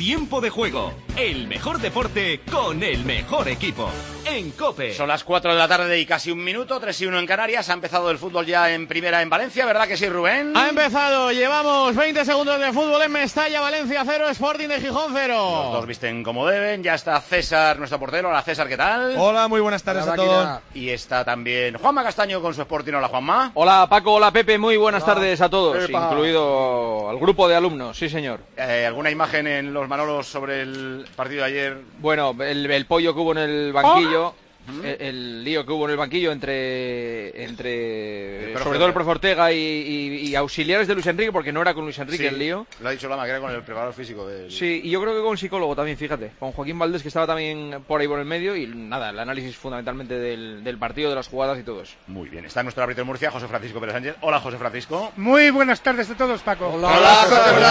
Tiempo de Juego, el mejor deporte con el mejor equipo. En COPE. Son las 4 de la tarde y casi un minuto, 3-1 en Canarias. Ha empezado el fútbol ya en primera en Valencia, ¿verdad que sí, Rubén? Ha empezado, llevamos 20 segundos de fútbol en Mestalla, Valencia 0, Sporting de Gijón 0. Los dos visten como deben, ya está César, nuestro portero. Hola César, ¿qué tal? Hola, muy buenas tardes a todos. Y está también Juanma Castaño con su Sporting. Hola Juanma. Hola Paco, hola Pepe, muy buenas tardes a todos, incluido al grupo de alumnos, sí señor. ¿Alguna imagen en los Manolos sobre el partido de ayer? Bueno, el pollo que hubo en el banquillo... El lío que hubo en el banquillo entre sobre todo el profe Ortega y auxiliares de Luis Enrique, porque no era con Luis Enrique el lío. Lo ha dicho Lama, que era con el preparador físico del... Sí, y yo creo que con psicólogo también, fíjate, con Joaquín Valdés, que estaba también por ahí por el medio, y nada, el análisis fundamentalmente del partido, de las jugadas y todo eso. Muy bien, está nuestro árbitro de Murcia, José Francisco Pérez Sánchez. Hola José Francisco. Muy buenas tardes a todos, Paco. Hola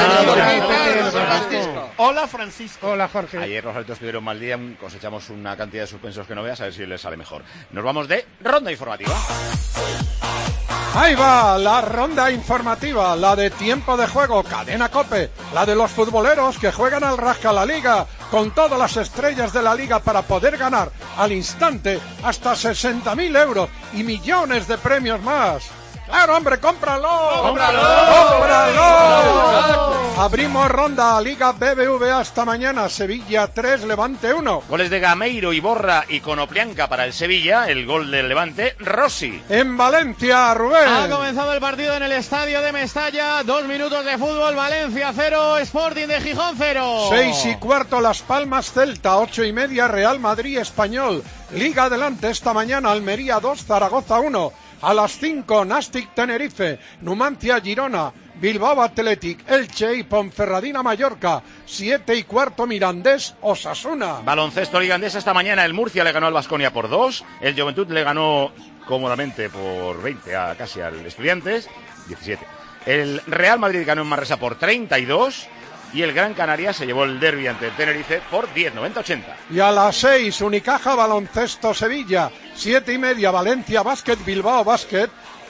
Hola Francisco. Hola Jorge. Ayer los árbitros tuvieron mal día, cosechamos una cantidad de suspensos que no veas, a ver si les sale mejor. Nos vamos de ronda informativa. Ahí va la ronda informativa, la de tiempo de juego, cadena COPE, la de los futboleros que juegan al Rasca la Liga, con todas las estrellas de la Liga para poder ganar al instante hasta 60.000 euros y millones de premios más. ¡Claro, hombre, cómpralo! ¡Cómpralo! Abrimos ronda Liga BBVA hasta mañana. Sevilla 3, Levante 1. Goles de Gameiro, Iborra y Conoplianca para el Sevilla. El gol del Levante, Rossi. En Valencia, Rubén. Ha comenzado el partido en el estadio de Mestalla. 2 minutos de fútbol. Valencia 0, Sporting de Gijón 0. 6:15 Las Palmas, Celta. 8:30 Real Madrid, Español. Liga adelante esta mañana. Almería 2, Zaragoza 1. A las 5, Nastic Tenerife, Numancia Girona, Bilbao Athletic, Elche y Ponferradina Mallorca. 7:15 Mirandés Osasuna. Baloncesto Liga Andesa esta mañana. El Murcia le ganó al Baskonia por 2. El Juventud le ganó cómodamente por 20 casi al Estudiantes, 17. El Real Madrid ganó en Manresa por 32. Y el Gran Canaria se llevó el derbi ante el Tenerife por 10-90-80. Y a las 6, Unicaja Baloncesto Sevilla. 7:30 Valencia Básquet Bilbao Básquet.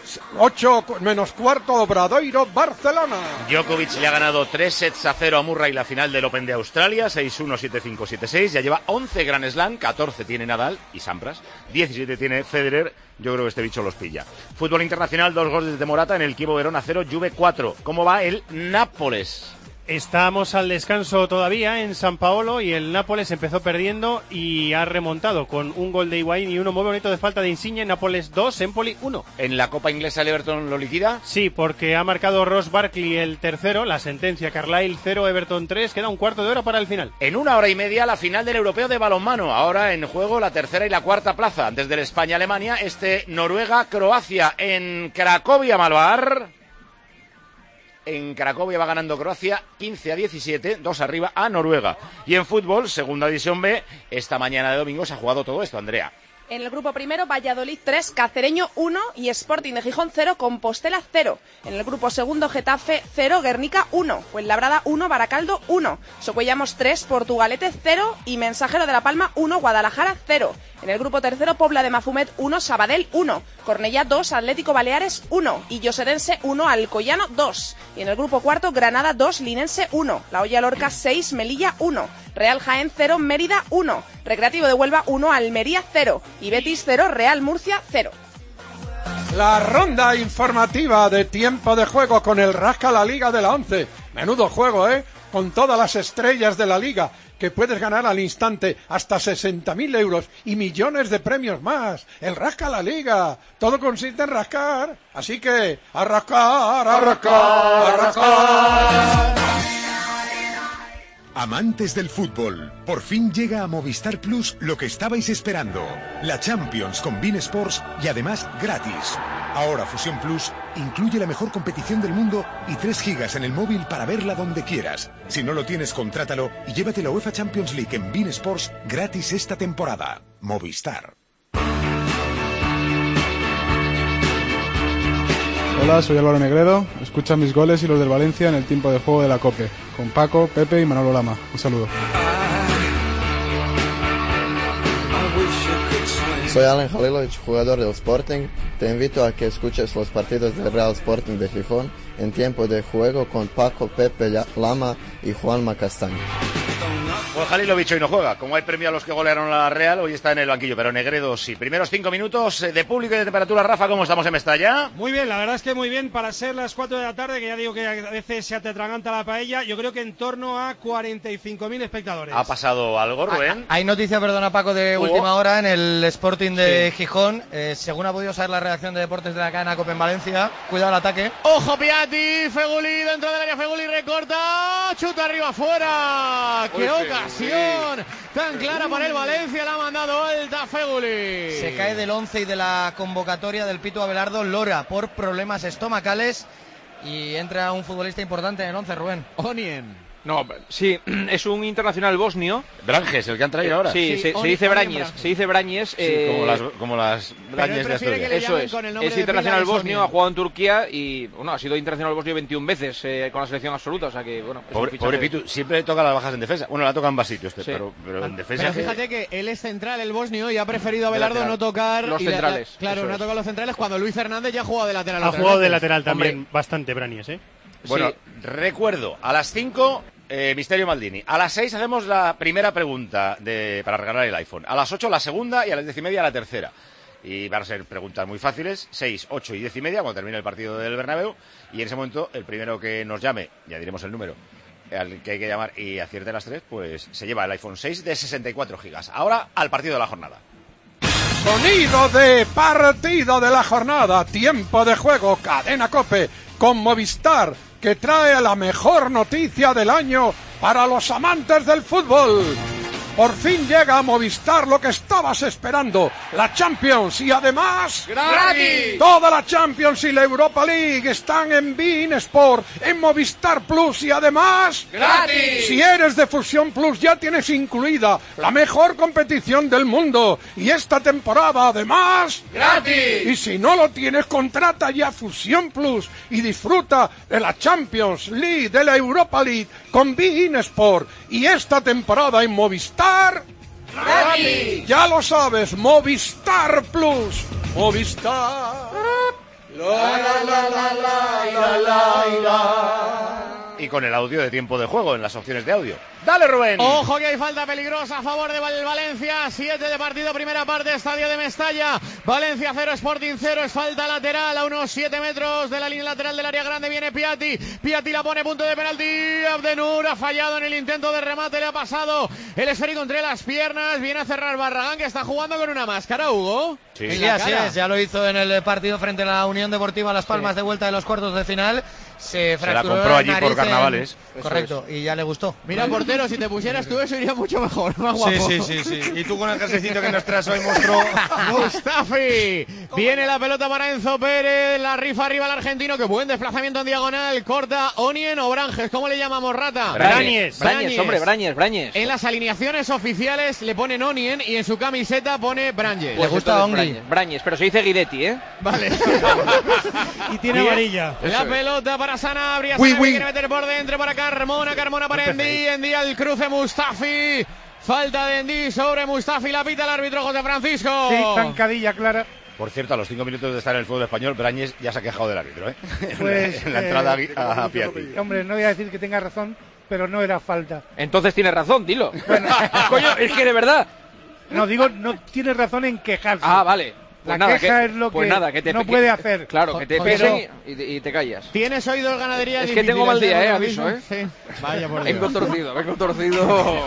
8:15 Obradoiro Barcelona. Djokovic le ha ganado 3-0 a Murray la final del Open de Australia, 6-1, 7-5, 7-6. Ya lleva 11 Grand Slam, 14 tiene Nadal y Sampras, 17 tiene Federer. Yo creo que este bicho los pilla. Fútbol internacional, 2 goles de Morata en el Chievo Verona 0, Juve 4. ¿Cómo va el Nápoles? Estamos al descanso todavía en San Paolo y el Nápoles empezó perdiendo y ha remontado con un gol de Higuaín y uno muy bonito de falta de Insigne. Nápoles 2, Empoli 1. ¿En la Copa Inglesa el Everton lo liquida? Sí, porque ha marcado Ross Barkley el tercero, la sentencia Carlisle 0, Everton 3, queda un cuarto de hora para el final. En 1 hora y media la final del Europeo de balonmano, ahora en juego la tercera y la cuarta plaza, antes del España-Alemania, Noruega-Croacia en Cracovia, Malvar. En Cracovia va ganando Croacia 15-17, 2 arriba a Noruega. Y en fútbol, segunda división B, esta mañana de domingo se ha jugado todo esto, Andrea. En el grupo primero, Valladolid 3, Cacereño 1 y Sporting de Gijón 0, Compostela 0. En el grupo segundo, Getafe 0, Guernica 1, Fuenlabrada 1, Baracaldo 1, Socuellamos 3, Portugalete 0 y Mensajero de la Palma 1, Guadalajara 0. En el grupo tercero, Pobla de Mafumet 1, Sabadell 1, Cornellá 2, Atlético Baleares 1 y Llosedense 1, Alcoyano 2. Y en el grupo cuarto, Granada 2, Linense 1, La Hoya Lorca 6, Melilla 1, Real Jaén 0, Mérida 1, Recreativo de Huelva 1, Almería 0 y Betis 0, Real Murcia 0. La ronda informativa de tiempo de juego con el Rasca la Liga de la 11. Menudo juego, con todas las estrellas de la Liga, que puedes ganar al instante hasta 60.000 euros y millones de premios más. El Rasca la Liga. Todo consiste en rascar. Así que, a rascar, a rascar, a rascar. Amantes del fútbol, por fin llega a Movistar Plus lo que estabais esperando. La Champions con beIN Sports y además gratis. Ahora Fusión Plus incluye la mejor competición del mundo y 3 gigas en el móvil para verla donde quieras. Si no lo tienes, contrátalo y llévate la UEFA Champions League en beIN Sports gratis esta temporada. Movistar. Hola, soy Álvaro Negredo. Escucha mis goles y los del Valencia en el tiempo de juego de la COPE, con Paco, Pepe y Manolo Lama. Un saludo. Soy Alan Halilovic, jugador del Sporting. Te invito a que escuches los partidos del Real Sporting de Gijón en tiempo de juego con Paco, Pepe, Lama y Juanma Castaño. Pues Halilovic hoy no juega. Como hay premio a los que golearon a la Real, hoy está en el banquillo, pero Negredo sí. Primeros 5 minutos de público y de temperatura. Rafa, ¿cómo estamos en Mestalla? Muy bien, la verdad es que muy bien para ser las 4 de la tarde, que ya digo que a veces se te atraganta la paella. Yo creo que en torno a 45.000 espectadores. ¿Ha pasado algo, Rubén? Hay noticia, perdona Paco, de última hora en el Sporting de Gijón. Según ha podido saber la redacción de deportes de la cadena COPE en Valencia, cuidado el ataque. Ojo Piatti, Feguli dentro del área, Feguli recorta, chuta arriba afuera. ¡Qué ocasión tan clara para el Valencia! La ha mandado alta Feguli. Se cae del 11 y de la convocatoria del Pito Abelardo Lora por problemas estomacales y entra un futbolista importante en el 11, Rubén. Onien. No, sí, es un internacional bosnio. Branges, el que han traído ahora. Sí, se dice Brañes. Se dice Brañes. Sí, como las Brañes de Asturias. Eso es internacional bosnio, ha jugado en Turquía y bueno, ha sido internacional bosnio 21 veces con la selección absoluta, o sea que bueno. Pobre Pitu, siempre toca las bajas en defensa. Bueno, la toca en vasito pero en defensa. Pero fíjate que él es central, el bosnio, y ha preferido a Abelardo no tocar los centrales. Claro, no ha tocado los centrales cuando Luis Fernández ya ha jugado de lateral. Ha jugado de lateral también bastante Brañes, Bueno, recuerdo, a las 5... Misterio Maldini. A las 6 hacemos la primera pregunta para regalar el iPhone. A las 8 la segunda y a las 10:30 la tercera. Y van a ser preguntas muy fáciles, 6, 8 y 10:30 cuando termine el partido del Bernabéu. Y en ese momento el primero que nos llame, ya diremos el número al que hay que llamar y acierte las 3, pues se lleva el iPhone 6 de 64 gigas. Ahora al partido de la jornada. Sonido de partido de la jornada, tiempo de juego, cadena COPE con Movistar, que trae la mejor noticia del año para los amantes del fútbol. Por fin llega a Movistar lo que estabas esperando, la Champions, y además ¡gratis! Toda la Champions y la Europa League están en beIN Sport, en Movistar Plus, y además ¡gratis! Si eres de Fusión Plus ya tienes incluida la mejor competición del mundo, y esta temporada además ¡gratis! Y si no lo tienes, contrata ya Fusión Plus y disfruta de la Champions League, de la Europa League con beIN Sport, y esta temporada en Movistar ¡gratis! Ya lo sabes, Movistar Plus. Movistar. Y con el audio de tiempo de juego en las opciones de audio. ¡Dale, Rubén! Ojo que hay falta peligrosa a favor de Valencia. 7 de partido, primera parte, estadio de Mestalla. Valencia 0, Sporting 0. Es falta lateral a unos 7 metros de la línea lateral del área grande. Viene Piatti. Piatti la pone, punto de penalti. Abdenur ha fallado en el intento de remate. Le ha pasado el esférico entre las piernas. Viene a cerrar Barragán, que está jugando con una máscara, Hugo. Sí, así es. Ya lo hizo en el partido frente a la Unión Deportiva Las Palmas de vuelta de los cuartos de final. Se la compró allí por carnavales. Correcto, y ya le gustó. Mira, portero, si te pusieras tú eso iría mucho mejor, más guapo. Sí. Y tú con el jerseycito que nos traes hoy, monstruo. Mustafi. Viene la pelota para Enzo Pérez. La rifa arriba al argentino. Que buen desplazamiento en diagonal. Corta Onien o Branges. ¿Cómo le llamamos, Rata? Brañes, hombre, Brañes. En las alineaciones oficiales le ponen Onien y en su camiseta pone Branges. Le gusta Ongi. Brañes, pero se dice Guidetti, Vale. Y tiene amarilla. La pelota para Sanabria. Quiere meter por dentro para Carmona para Endí al cruce Mustafi. Falta de Endí sobre Mustafi, la pita el árbitro José Francisco. Sí, zancadilla clara. Por cierto, a los 5 minutos de estar en el fútbol español, Brañes ya se ha quejado del árbitro, Pues, en la entrada a Piatti. Hombre, no voy a decir que tenga razón, pero no era falta. Entonces tiene razón, dilo. Bueno, coño, es que de verdad. No, digo, no tiene razón en quejarse. Ah, vale. Pues la queja es lo que no puede hacer. Claro, que te pesen y te callas. ¿Tienes oídos ganadería? Es que tengo mal día, aviso, Sí. Vaya por Dios. Vengo torcido.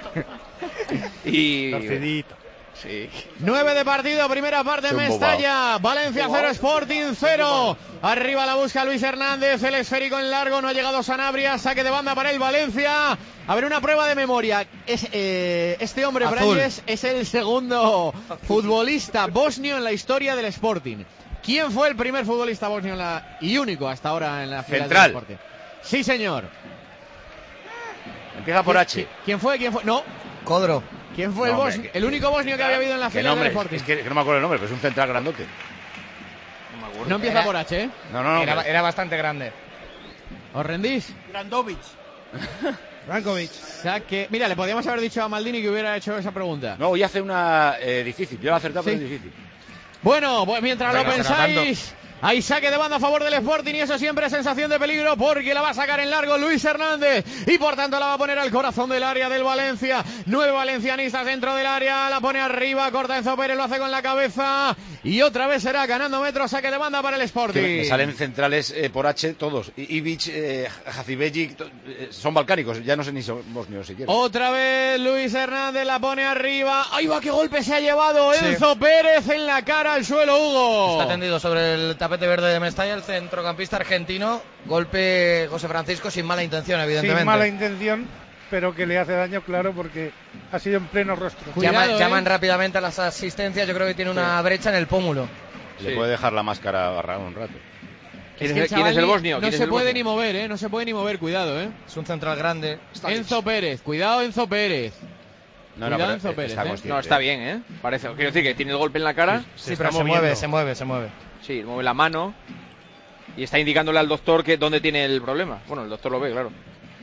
Y... Torcidito. Sí. 9 de partido, primera parte, Mestalla. Valencia 0, Sporting 0. Arriba la busca Luis Hernández, el esférico en largo, no ha llegado Sanabria, saque de banda para el Valencia. A ver, una prueba de memoria. Este hombre, Brañes, es el segundo futbolista bosnio en la historia del Sporting. ¿Quién fue el primer futbolista bosnio y único hasta ahora en la final del Sporting? Sí, señor. Empieza por H. ¿Quién fue? No. Codro. ¿Quién fue el único bosnio que había habido en la final del Sporting? Es que no me acuerdo el nombre, pero es un central grandote. No me acuerdo. No empieza por H, ¿eh? No. Era bastante grande. ¿Os rendís? Brankovic. Saque. Mira, le podíamos haber dicho a Maldini que hubiera hecho esa pregunta. No, hoy hace una difícil. Yo la he acertado, pero es difícil. Bueno, pues mientras lo pensáis, Hay saque de banda a favor del Sporting y eso siempre es sensación de peligro porque la va a sacar en largo Luis Hernández y por tanto la va a poner al corazón del área del Valencia. 9 valencianistas dentro del área, la pone arriba, corta Enzo Pérez, lo hace con la cabeza y otra vez será ganando metros, saque de banda para el Sporting. Me salen centrales por H todos. Ivic, Hacibegic, son balcánicos, ya no sé ni son bosnios siquiera. Otra vez Luis Hernández la pone arriba. ¡Ahí va! ¡Qué golpe se ha llevado Enzo Pérez en la cara al suelo, Hugo! Está tendido sobre el tapete verde de Mestalla el centrocampista argentino. Golpe José Francisco sin mala intención, evidentemente. Sin mala intención, pero que le hace daño, claro, porque ha sido en pleno rostro. Llaman rápidamente a las asistencias. Yo creo que tiene una brecha en el pómulo. Le puede dejar la máscara agarrada un rato. ¿Quién es el bosnio? No se puede ni mover, no se puede ni mover, cuidado, Es un central grande. Enzo Pérez, cuidado Enzo Pérez. No, Enzo Pérez, no, está bien, Parece, quiero decir que tiene el golpe en la cara. Sí, pero se mueve. Sí, mueve la mano y está indicándole al doctor que dónde tiene el problema. Bueno, el doctor lo ve, claro.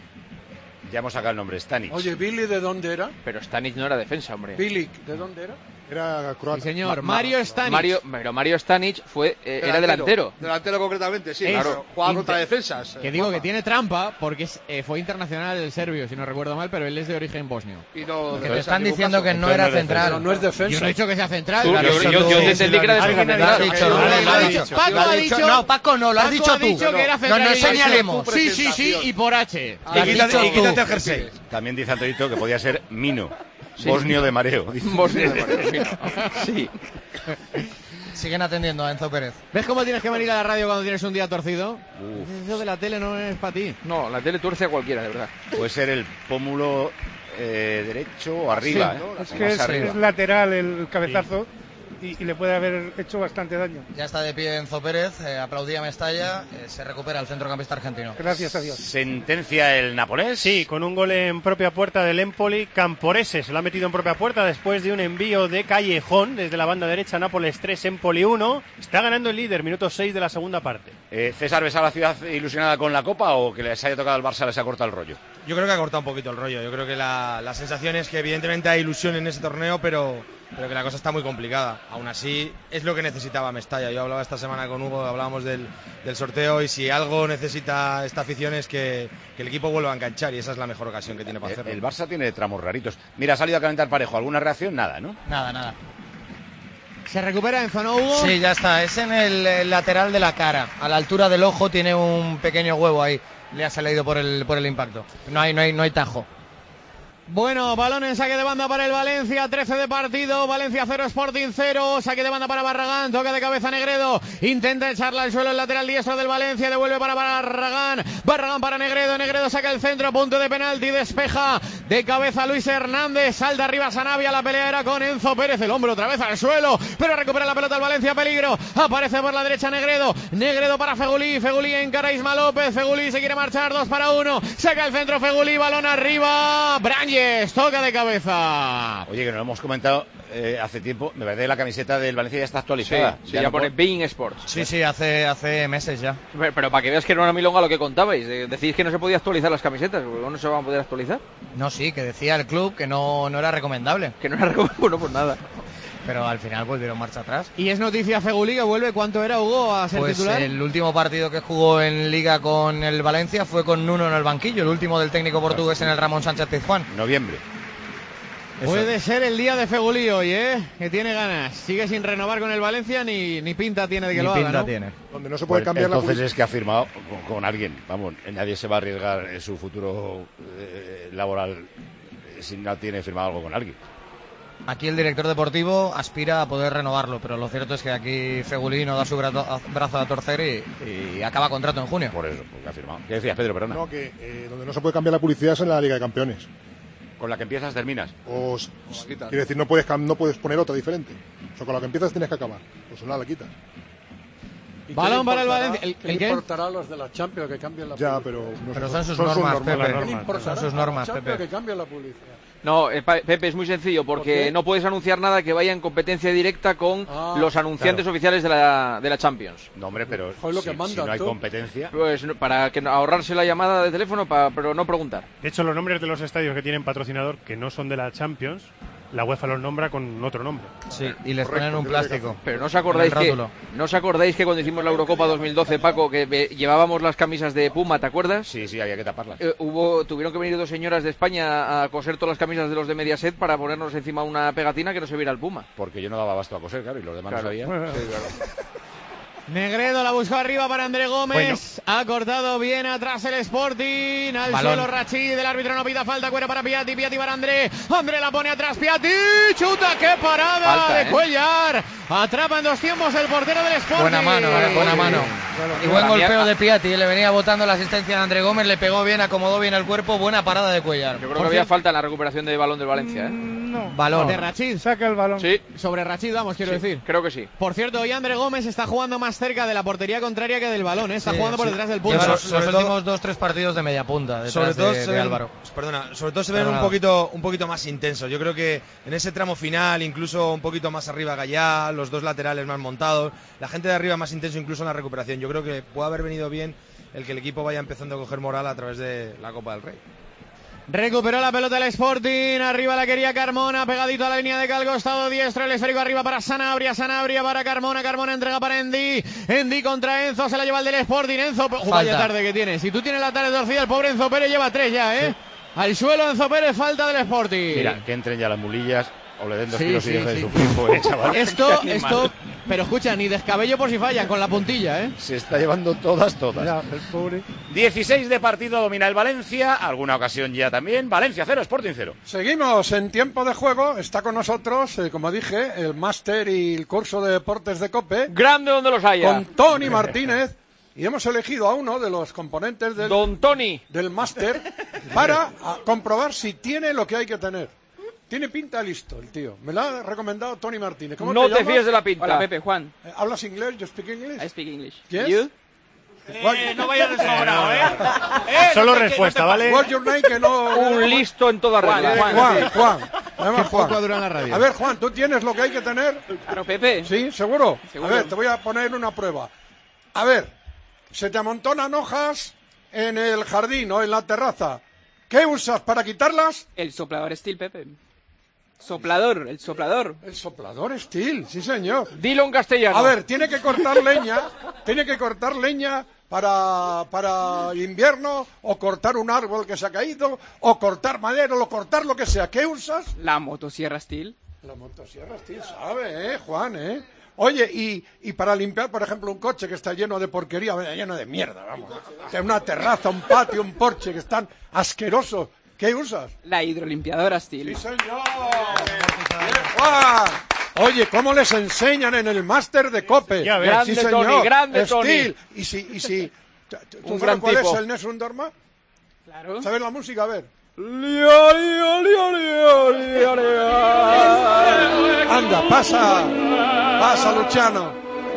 Ya hemos sacado el nombre, Stanic. Oye, ¿Billy de dónde era? Pero Stanic no era defensa, hombre. ¿Billy de dónde era? Era croata. Sí, señor. Mario Stanic. Mario Stanic era delantero. Delantero concretamente, sí. Claro. Jugaba contra defensas. Que digo que tiene trampa porque fue internacional del serbio, si no recuerdo mal, pero él es de origen bosnio. Y no, que te están diciendo que no era central. Pero no es defensa. Yo no he dicho que sea central. Yo te entendí que era defensa. Paco ha dicho. No, Paco no, lo has dicho tú. No señalemos. Sí, y por H. Y quítate el jersey. También dice Antonito que podía ser Mino. Sí. Bosnio de mareo. Bosnio de mareo. Sí. Siguen atendiendo a Enzo Pérez. ¿Ves cómo tienes que venir a la radio cuando tienes un día torcido? Eso de la tele no es para ti. No, la tele tuerce a cualquiera, de verdad. Puede ser el pómulo derecho o arriba. Sí, es que es lateral el cabezazo. Y le puede haber hecho bastante daño. Ya está de pie Enzo Pérez, aplaudía Mestalla, se recupera el centrocampista argentino. Gracias a Dios. ¿Sentencia el Nápoles? Sí, con un gol en propia puerta del Empoli. Camporese se lo ha metido en propia puerta después de un envío de Callejón desde la banda derecha. Nápoles 3, Empoli 1. Está ganando el líder, minuto 6 de la segunda parte. ¿César ves a la ciudad ilusionada con la Copa o que les haya tocado al Barça les ha cortado el rollo? Yo creo que ha cortado un poquito el rollo. Yo creo que la sensación es que evidentemente hay ilusión en ese torneo, pero que la cosa está muy complicada. Aún así, es lo que necesitaba Mestalla. Yo hablaba esta semana con Hugo, hablábamos del sorteo, y si algo necesita esta afición es que el equipo vuelva a enganchar, y esa es la mejor ocasión que tiene para hacerlo. El Barça tiene tramos raritos. Mira, ha salido a calentar Parejo. ¿Alguna reacción? Nada, ¿no? Nada. ¿Se recupera Enzo, no, Hugo? Sí, ya está. Es en el lateral de la cara. A la altura del ojo tiene un pequeño huevo ahí. Le ha salido por el impacto. No hay tajo. Bueno, balón en saque de banda para el Valencia, 13 de partido, Valencia 0, Sporting 0, saque de banda para Barragán, toca de cabeza Negredo, intenta echarla al suelo el lateral diestro del Valencia, devuelve para Barragán, Barragán para Negredo saca el centro, punto de penalti, despeja de cabeza Luis Hernández, salta arriba Sanabria, la pelea era con Enzo Pérez, el hombro otra vez al suelo, pero recupera la pelota el Valencia, peligro, aparece por la derecha Negredo para Fegulí encara a Isma López, Fegulí se quiere marchar, 2-1, saca el centro Fegulí, balón arriba, Branches, toca de cabeza. Oye, que nos lo hemos comentado hace tiempo, me parece que la camiseta del Valencia ya está actualizada. Sí, ya pone Bein Sports. Sí, hace meses ya. Pero para que veas que no era una milonga lo que contabais, decís que no se podía actualizar las camisetas, ¿no se van a poder actualizar? No, sí, que decía el club que no era recomendable. Que no era recomendable, bueno, pues nada. Pero al final volvieron marcha atrás. Y es noticia Fegulí que vuelve. ¿Cuánto era, Hugo, a ser titular? El último partido que jugó en Liga con el Valencia fue con Nuno en el banquillo, el último del técnico portugués en el Ramón Sánchez Pizjuán. Noviembre. Puede ser el día de Fegulí hoy, que tiene ganas. Sigue sin renovar con el Valencia, ni pinta tiene de que lo haga, ¿no? Tiene. Donde no se puede cambiar entonces es que ha firmado con alguien. Vamos, nadie se va a arriesgar en su futuro laboral si no tiene firmado algo con alguien. Aquí el director deportivo aspira a poder renovarlo, pero lo cierto es que aquí Fegulí no da su brazo a torcer y acaba contrato en junio. Por eso, porque ha firmado. ¿Qué decías, Pedro? Perdona. No, que donde no se puede cambiar la publicidad es en la Liga de Campeones. Con la que empiezas terminas. Quiere decir, no puedes poner otra diferente. O sea, con la que empiezas tienes que acabar. Pues una la quitas. Balón para el Valencia. ¿Qué importará a los de la Champions que cambien la publicidad? Ya, pero son sus normas, Pepe. Son sus normas, Pepe. Que cambien la publicidad. No, Pepe, es muy sencillo, porque no puedes anunciar nada que vaya en competencia directa con los anunciantes oficiales de la Champions. No, hombre, pero si no hay competencia... Pues para ahorrarse la llamada de teléfono, pero no preguntar. De hecho, los nombres de los estadios que tienen patrocinador, que no son de la Champions, la UEFA los nombra con otro nombre. Sí, y les ponen un plástico. Pero ¿no os acordáis que cuando hicimos la Eurocopa 2012, Paco, que llevábamos las camisas de Puma, ¿te acuerdas? Sí, había que taparlas. Tuvieron que venir 2 señoras de España a coser todas las camisas de los de Mediaset para ponernos encima una pegatina que no se viera el Puma. Porque yo no daba abasto a coser, claro, y los demás no sabían. Sí, claro. Negredo la buscó arriba para André Gómez. Ha cortado bien atrás el Sporting. Al suelo Rachid. El árbitro no pita falta. Cuero para Piatti. Piatti para André. André la pone atrás. Piatti. Chuta. ¡Qué parada falta, de Cuellar! Atrapa en 2 tiempos el portero del Sporting. Buena mano. Y buen golpeo de Piatti. Le venía botando la asistencia de André Gómez. Le pegó bien, acomodó bien el cuerpo. Buena parada de Cuellar. Yo creo que había falta en la recuperación de balón del Valencia, ¿eh? No. Balón. De Rachid. Saca el balón. Sí. Sobre Rachid, quiero decir. Creo que sí. Por cierto, hoy André Gómez está jugando más cerca de la portería contraria que del balón, ¿eh? Está jugando por detrás del punto. Lleva los últimos 2-3 partidos de media punta sobre todo de Álvaro. Sobre todo se ven un poquito más intensos. Yo creo que en ese tramo final, incluso un poquito más arriba Gallá, los 2 laterales más montados, la gente de arriba más intenso incluso en la recuperación. Yo creo que puede haber venido bien el que el equipo vaya empezando a coger moral a través de la Copa del Rey. Recuperó la pelota el Sporting, arriba la quería Carmona, pegadito a la línea de costado diestro, el esférico arriba para Sanabria para Carmona, Carmona entrega para Endy contra Enzo, se la lleva el del Sporting, Enzo, vaya tarde que tiene, si tú tienes la tarde torcida, el pobre Enzo Pérez lleva 3 ya, ¿eh? Sí. Al suelo Enzo Pérez, falta del Sporting. Mira, que entren ya las mulillas, o le den 2 tiros y dejen de sufrir, pobre chaval. Esto, pero escucha, ni descabello por si fallan, con la puntilla, ¿eh? Se está llevando todas. Ya, el pobre. 16 de partido, domina el Valencia, alguna ocasión ya también. Valencia 0, Sporting 0. Seguimos en tiempo de juego, está con nosotros, como dije, el máster y el curso de deportes de COPE. Grande donde los haya. Con Tony Martínez. Y hemos elegido a uno de los componentes del máster para comprobar si tiene lo que hay que tener. Tiene pinta listo el tío. Me lo ha recomendado Tony Martínez. ¿Cómo no te fíes de la pinta. Hola, Pepe, Juan. ¿Hablas inglés? ¿You speak English? I speak English. Yes? You? No vayas de sobrado, ¿eh? Solo respuesta, ¿vale? What's your name? Que no... Un listo en toda regla. Juan. Además, Juan. Dura en la radio. A ver, Juan, ¿tú tienes lo que hay que tener? Claro, Pepe. ¿Sí? ¿Seguro? Seguro. A ver, te voy a poner una prueba. A ver, se te amontonan hojas en el jardín o en la terraza. ¿Qué usas para quitarlas? El soplador Steel, Pepe. Soplador, el soplador. El soplador Steel, sí señor. Dilo en castellano. A ver, tiene que cortar leña para invierno, o cortar un árbol que se ha caído, o cortar madera, o cortar lo que sea. ¿Qué usas? La motosierra Steel. La motosierra Steel, sabe, Juan, Oye, y para limpiar, por ejemplo, un coche que está lleno de porquería, lleno de mierda, vamos. De una terraza, un patio, un porche que están asquerosos. ¿Qué usas? La hidrolimpiadora Steel. ¡Sí, señor! ¡Juan! Oye, ¿cómo les enseñan en el máster de COPE? Ya ves. Grande, sí, señor. Tony, grande Steel. Tony. Y si ¿tú sabes cuál es el Nessun Dorma? Claro. ¿Sabes la música? A ver. Anda, pasa, Luciano.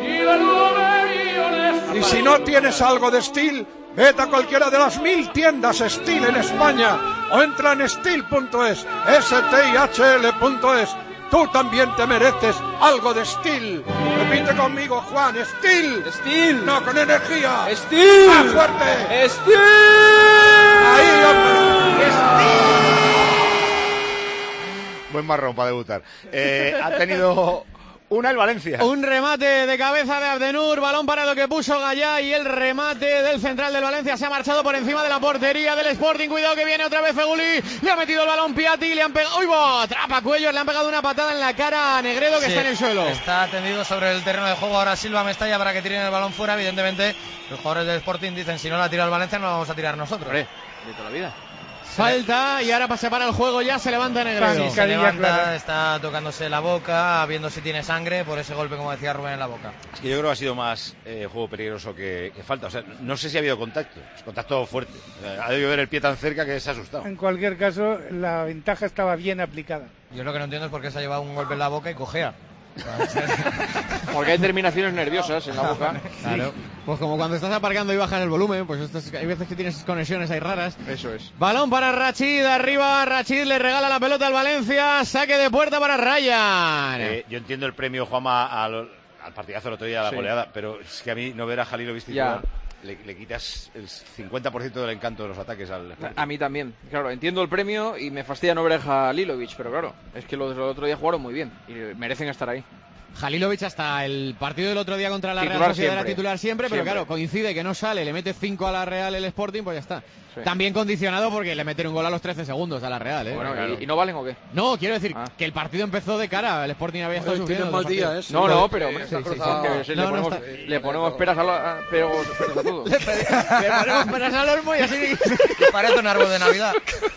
Y si no tienes algo de Steel, vete a cualquiera de las 1000 tiendas Steel en España o entra en steel.es, stihl.es. Tú también te mereces algo de Steel. Repite conmigo, Juan, Steel. Steel. No, con energía. Steel. ¡Más fuerte! Steel. Ahí, hombre. Steel. Buen marrón para debutar. Ha tenido el Valencia. Un remate de cabeza de Abdenur, balón para lo que puso Gallá, y el remate del central del Valencia se ha marchado por encima de la portería del Sporting. Cuidado que viene otra vez Feguli, le ha metido el balón Piatti, le han pegado, ¡uy, va! Atrapa Cuellos, le han pegado una patada en la cara a Negredo, que está en el suelo. Está tendido sobre el terreno de juego ahora Silva Mestalla para que tiren el balón fuera. Evidentemente los jugadores del Sporting dicen, si no la tira el Valencia no la vamos a tirar nosotros. De toda la vida. Falta, y ahora se para el juego, ya se levanta Negredo. Sí, se levanta, está tocándose la boca, viendo si tiene sangre por ese golpe, como decía Rubén, en la boca. Es que yo creo que ha sido más juego peligroso que falta. O sea, no sé si ha habido contacto fuerte. Ha debido ver el pie tan cerca que se ha asustado. En cualquier caso, la ventaja estaba bien aplicada. Yo lo que no entiendo es por qué se ha llevado un golpe en la boca y cojea. Porque hay terminaciones nerviosas en la boca. Claro. Pues como cuando estás aparcando y bajas el volumen, pues hay veces que tienes conexiones ahí raras. Eso es. Balón para Rachid, arriba Rachid le regala la pelota al Valencia, saque de puerta para Ryan. Yo entiendo el premio, Juanma, al partidazo del otro día, a la goleada, pero es que a mí no ver a Jalil titular. le quitas el 50% del encanto de los ataques al Sporting. A mí también. Claro, entiendo el premio y me fastidia no ver a Halilovic, pero claro, es que los del otro día jugaron muy bien y merecen estar ahí. Halilovic hasta el partido del otro día contra la Titular Real Sociedad siempre. era titular siempre, pero Siempre. claro, coincide que no sale, le mete 5 a la Real el Sporting, pues ya está. Sí. También condicionado porque le meten un gol a los 13 segundos a la Real, ¿eh? Bueno, Claro. ¿y no valen o qué? No, quiero decir que el partido empezó de cara, el Sporting había estado sufriendo. Tiene mal dos día, partidos. No, pero hombre, sí, sí, sí. porque No, no le ponemos peras a todo. Le ponemos peras al olmo y así... Que parece un árbol de Navidad.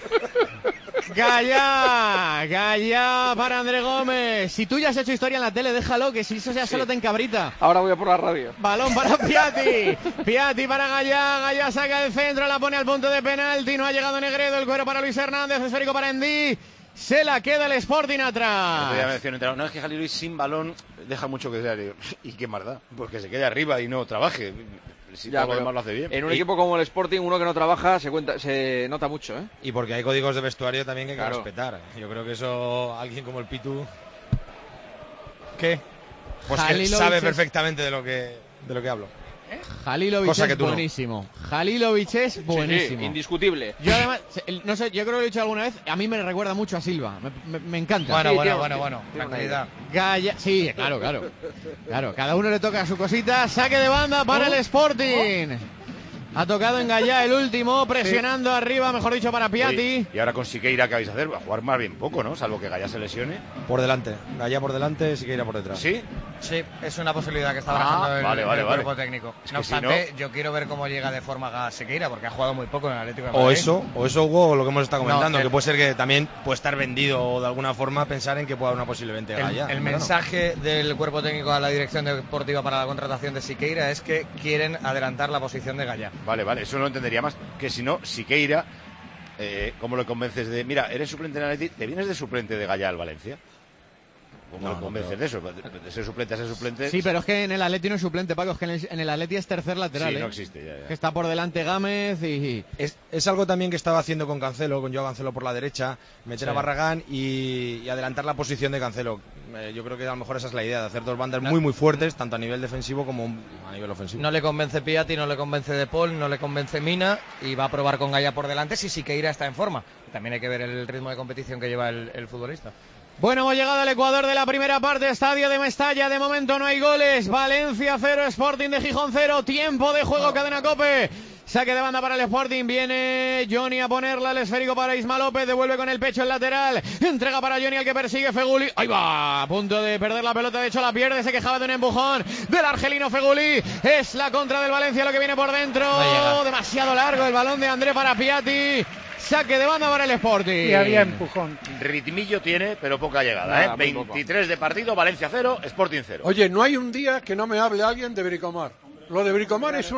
Gallá para André Gómez. Si tú ya has hecho historia en la tele, déjalo, que si eso ya solo te encabrita. Ahora voy a por la radio. Balón para Piatti. Piatti para Gallá. Gallá saca el centro, la pone al punto de penalti. No ha llegado Negredo. El cuero para Luis Hernández. Esférico para Endí. Se la queda el Sporting atrás. Me decía un entrenador, no, es que Halilovic sin balón deja mucho que desear. ¿Y qué más da? Pues que se quede arriba y no trabaje. Si Ya, todo lo pero demás lo hace bien. En un equipo como el Sporting, uno que no trabaja se nota mucho, ¿eh? Y porque hay códigos de vestuario también que hay que Claro. respetar. Yo creo que eso, alguien como el Pitu... ¿Qué? Pues que Halilovic sabe es- perfectamente de lo que hablo. Halilovic Cosa que es tú no. buenísimo. Halilovic es buenísimo. Sí, indiscutible. Yo además, no sé, yo creo que lo he dicho alguna vez, a mí me recuerda mucho a Silva. Me encanta. Bueno, Sí, bueno, tío, bueno, tío, bueno. tiene una Tranquilidad. Gallá, sí, claro. Claro, cada uno le toca su cosita. Saque de banda para el Sporting. Ha tocado en Gallá el último, presionando arriba, mejor dicho, para Piatti. Oye, y ahora con Siqueira, ¿qué vais a hacer? Va a jugar más bien poco, ¿no? Salvo que Gallá se lesione. Por delante. Gallá por delante, Siqueira por detrás. ¿Sí? Sí, es una posibilidad que está barajando el vale. cuerpo técnico. Es No que si obstante, yo quiero ver cómo llega de forma Sequeira, porque ha jugado muy poco en el Atlético de Madrid. O eso, Hugo, lo que hemos estado comentando, No, que puede ser que también puede estar vendido o de alguna forma pensar en que pueda haber una posible venta de Gallá. El mensaje del cuerpo técnico a la dirección deportiva para la contratación de Siqueira es que quieren adelantar la posición de Gallá. Vale, eso no lo entendería más. Que si no, Siqueira, ¿cómo lo convences de... Mira, eres suplente en el Atleti, ¿te vienes de suplente de Gallá al Valencia? ¿Cómo lo convences de eso? De ser suplente a ser suplente... Sí, pero es que en el Atleti no es suplente, Paco, es que en el Atleti es tercer lateral. Sí, ¿eh? no existe ya. Que está por delante Gámez y... Es algo también que estaba haciendo con Cancelo, con Joao Cancelo por la derecha, meter Sí. a Barragán y adelantar la posición de Cancelo. Yo creo que a lo mejor esa es la idea, de hacer dos bandas muy fuertes, tanto a nivel defensivo como a nivel ofensivo. No le convence Piatti, no le convence De Paul, no le convence Mina y va a probar con Gallá por delante si Siqueira está en forma. También hay que ver el ritmo de competición que lleva el futbolista. Bueno, hemos llegado al Ecuador de la primera parte, estadio de Mestalla, de momento no hay goles, Valencia 0, Sporting de Gijón 0, tiempo de juego, Cadena COPE. Saque de banda para el Sporting, viene Johnny a ponerla, el esférico para Isma López, devuelve con el pecho el lateral, entrega para Johnny al que persigue Feguli, ahí va, a punto de perder la pelota, de hecho la pierde, se quejaba de un empujón del argelino Feguli, es la contra del Valencia lo que viene por dentro, demasiado largo el balón de André para Piatti, saque de banda para el Sporting. Y había empujón. Ritmillo tiene, pero poca llegada, Nada, muy 23 de partido, Valencia 0, Sporting 0. Oye, no hay un día que no me hable alguien de Bricomar. Lo de Bricomar es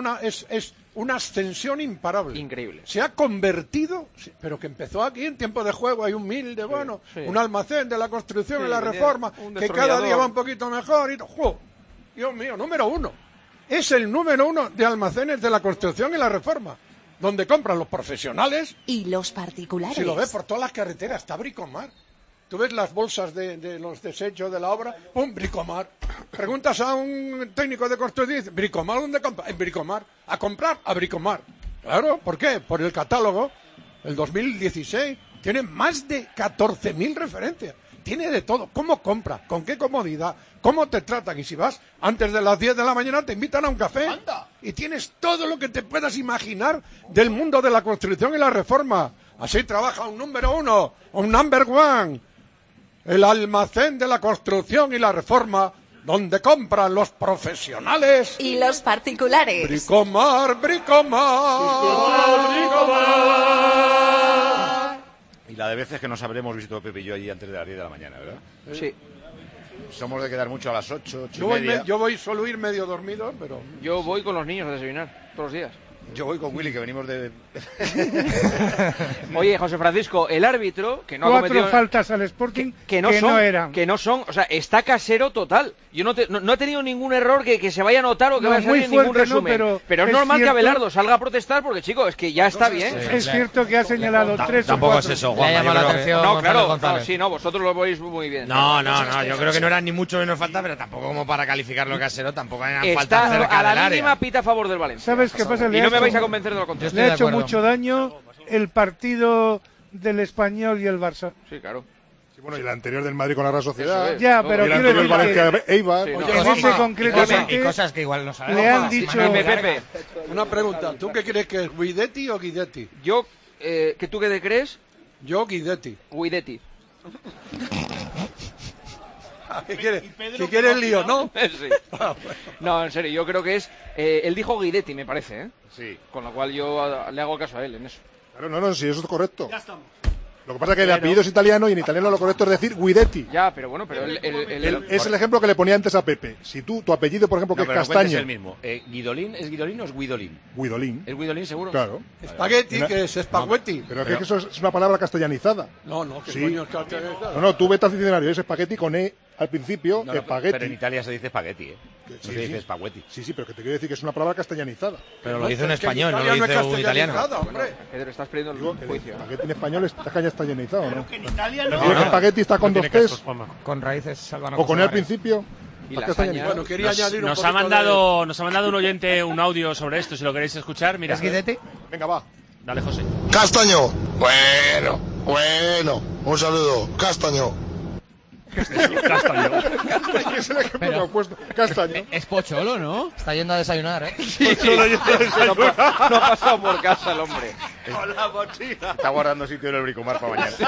una ascensión imparable. Increíble. Se ha convertido, pero que empezó aquí en tiempo de juego, hay humilde, bueno, un almacén de la construcción y la reforma, que cada día va un poquito mejor y ¡jo! Dios mío, número 1. Es el número 1 de almacenes de la construcción y la reforma, donde compran los profesionales. Y los particulares. Si lo ves por todas las carreteras, está Bricomar. Tú ves las bolsas de los desechos de la obra, ¡pum! Bricomar. Preguntas a un técnico de construcción y dice, ¿Bricomar dónde compra? En Bricomar. ¿A comprar? A Bricomar. Claro, ¿por qué? Por el catálogo. El 2016 tiene más de 14.000 referencias. Tiene de todo. ¿Cómo compra? ¿Con qué comodidad? ¿Cómo te tratan? Y si vas antes de las 10 de la mañana te invitan a un café. ¡Anda! Y tienes todo lo que te puedas imaginar del mundo de la construcción y la reforma. Así trabaja un número 1, un number 1. El almacén de la construcción y la reforma, donde compran los profesionales. Y los particulares. Bricomar, Bricomar, Bricomar. Y la de veces que nos habremos visto Pepe y yo allí antes de las 10 de la mañana, ¿verdad? Sí. Somos de quedar mucho a las 8, 8 Yo y voy, media. yo voy solo ir medio dormido, pero... Yo voy con los niños a desayunar todos los días. Yo voy con Willy, que venimos de... Oye, José Francisco, el árbitro, que no ha 4 cometido... faltas al Sporting que no no eran. o sea, está casero total. Yo no he tenido ningún error que se vaya a notar o que No, vaya a salir muy en ningún fuerte, no, resumen. Pero es es normal que cierto- Abelardo salga a protestar porque, chico, es que ya está bien. Es cierto que ha señalado 3 o Tampoco 4. es eso, Le ha Juanma. llamado la atención No, Gonzalo claro, González. sí, no, vosotros lo veis muy bien. No, yo creo que no era ni mucho menos falta, pero tampoco como para calificar lo casero, tampoco eran falta Está cerca a la del mínima área. pita a favor del Valencia. ¿Sabes qué pasa? Y no me vais a convencer de lo contrario. Le ha hecho mucho daño el partido del Español y el Barça. Sí, claro. Sí, bueno, y el anterior del Madrid con la Real Sociedad. Es. Ya, pero y el quiero anterior decir que- Valencia Eibar. Sí, no. En ese concretamente Y cosas que igual no sabemos. le han dicho... Dime, Pepe. Una pregunta, ¿tú qué crees que es, Guidetti o Guidetti? Yo, ¿que tú qué crees? Yo, Guidetti. Guidetti. ¿Qué quieres lío, no? Sí. No, en serio, yo creo que es... él dijo Guidetti, me parece, ¿eh? Sí. Con lo cual yo le hago caso a él en eso. Claro, no, sí, eso es correcto. Ya estamos. Lo que pasa es que el apellido es italiano y en italiano lo correcto es decir Guidetti. Ya, pero bueno, pero Es el ejemplo que le ponía antes a Pepe. Si tu apellido, por ejemplo, que No, es pero no cuentes Castaño. el mismo. ¿Guidolín es Guidolín o es Guidolín? Guidolín. ¿Es Guidolín seguro? Claro. Espagueti, que es espagueti. Pero es que eso es una palabra castellanizada. No, que Sí. coño es castellanizado. No, tú vete al diccionario, es espagueti con E al principio, No, espagueti. pero en Italia se dice espagueti, ¿eh? No Sí, se dice sí. espagueti. Sí, pero que te quiero decir que es una palabra castellanizada. Pero lo dice un Es que español, no Italia lo es dice un italiano. castellanizado, hombre. Pedro, estás perdiendo Digo, el el juicio. espagueti en español está castellanizado, ¿no? En Italia Pero no. digo que espagueti está con No dos tiene T's. caso, Juanma. Con raíces salvan O con E al principio. Y está lasaña. castellanizado. Bueno, quería añadir un Nos poquito ha mandado un oyente un audio sobre esto, si lo queréis escuchar. Mira. ¿Es Guidetti? Venga, va. Dale, José. Castaño. Bueno. Un saludo. Castaño. Castaño. Es el ejemplo que me he puesto. Castaño. Es Pocholo, ¿no? Está yendo a desayunar, ¿eh? No ha pasado por casa el hombre. Hola, mochila. Está guardando sitio en el bricomar para mañana.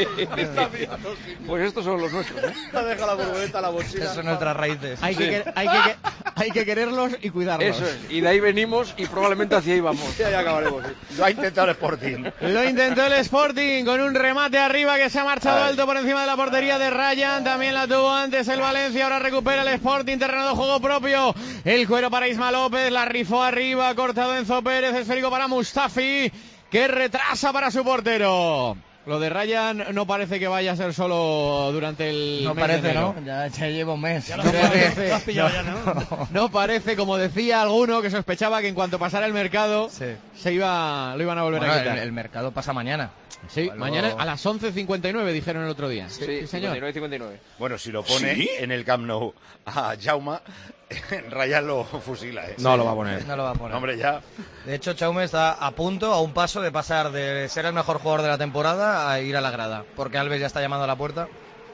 Pues estos son los nuestros, ¿eh? Deja la furgoneta, la mochila. Esas son nuestras raíces. Hay que quererlos y cuidarlos. Eso es. Y de ahí venimos y probablemente hacia ahí vamos. Ya acabaremos. Lo ha intentado el Sporting. Lo intentó el Sporting con un remate arriba que se ha marchado Ay. alto por encima de la portería de Ryan. También la tuvo antes el Valencia. Ahora recupera el Sporting, terreno de juego propio. El cuero para Isma López. La rifó arriba. Cortado Enzo Pérez. Esférico para Mustafi, que retrasa para su portero. Lo de Ryan no parece que vaya a ser solo durante el No mes de parece, enero. ¿no? Ya llevo un mes. No parece, no parece, como decía alguno, que sospechaba que en cuanto pasara el mercado Sí. lo iban a volver Bueno, a quitar. el mercado pasa mañana. Sí, Luego- mañana a las 11:59 dijeron el otro día. Sí, señor. 59-59. Bueno, si lo pone en el Camp Nou a Jauma, Ryan lo fusila, ¿eh? No lo va a poner. No lo va a poner. Hombre, ya. De hecho, Chaume está a punto, a un paso de pasar de ser el mejor jugador de la temporada a ir a la grada. Porque Alves ya está llamando a la puerta.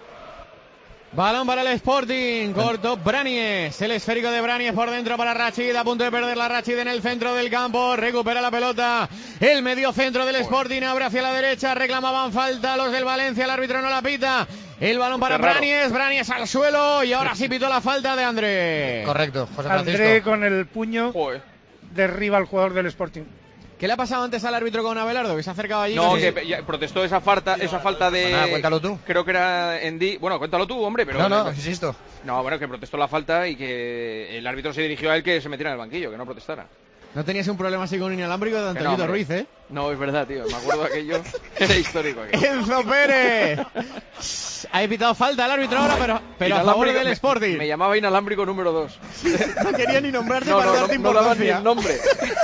Balón para el Sporting, corto Branies, el esférico de Branies por dentro para Rachid, a punto de perder la Rachid en el centro del campo, recupera la pelota, el medio centro del Sporting, abre hacia la derecha, reclamaban falta los del Valencia, el árbitro no la pita, el balón para Branies al suelo y ahora sí pitó la falta de André. Correcto, José Francisco. André con el puño Joder. derriba al jugador del Sporting. ¿Qué le ha pasado antes al árbitro con Abelardo? Que se ha acercado allí. No, sé si- que ya protestó esa falta de... Nada, cuéntalo tú. Creo que era Endi. Bueno, cuéntalo tú, hombre, pero... No, insisto. No, bueno, que protestó la falta y que el árbitro se dirigió a él que se metiera en el banquillo, que no protestara. No tenías un problema así con un inalámbrico de Que no, Antonio hombre. Ruiz, ¿eh? No, es verdad, tío. Me acuerdo de aquello. Era histórico aquello. Enzo Pérez. Ha pitado falta el árbitro ahora, pero a favor del Sporting. Me llamaba inalámbrico número 2. No quería ni nombrarte No, para no, darte no daba ni importancia. el nombre.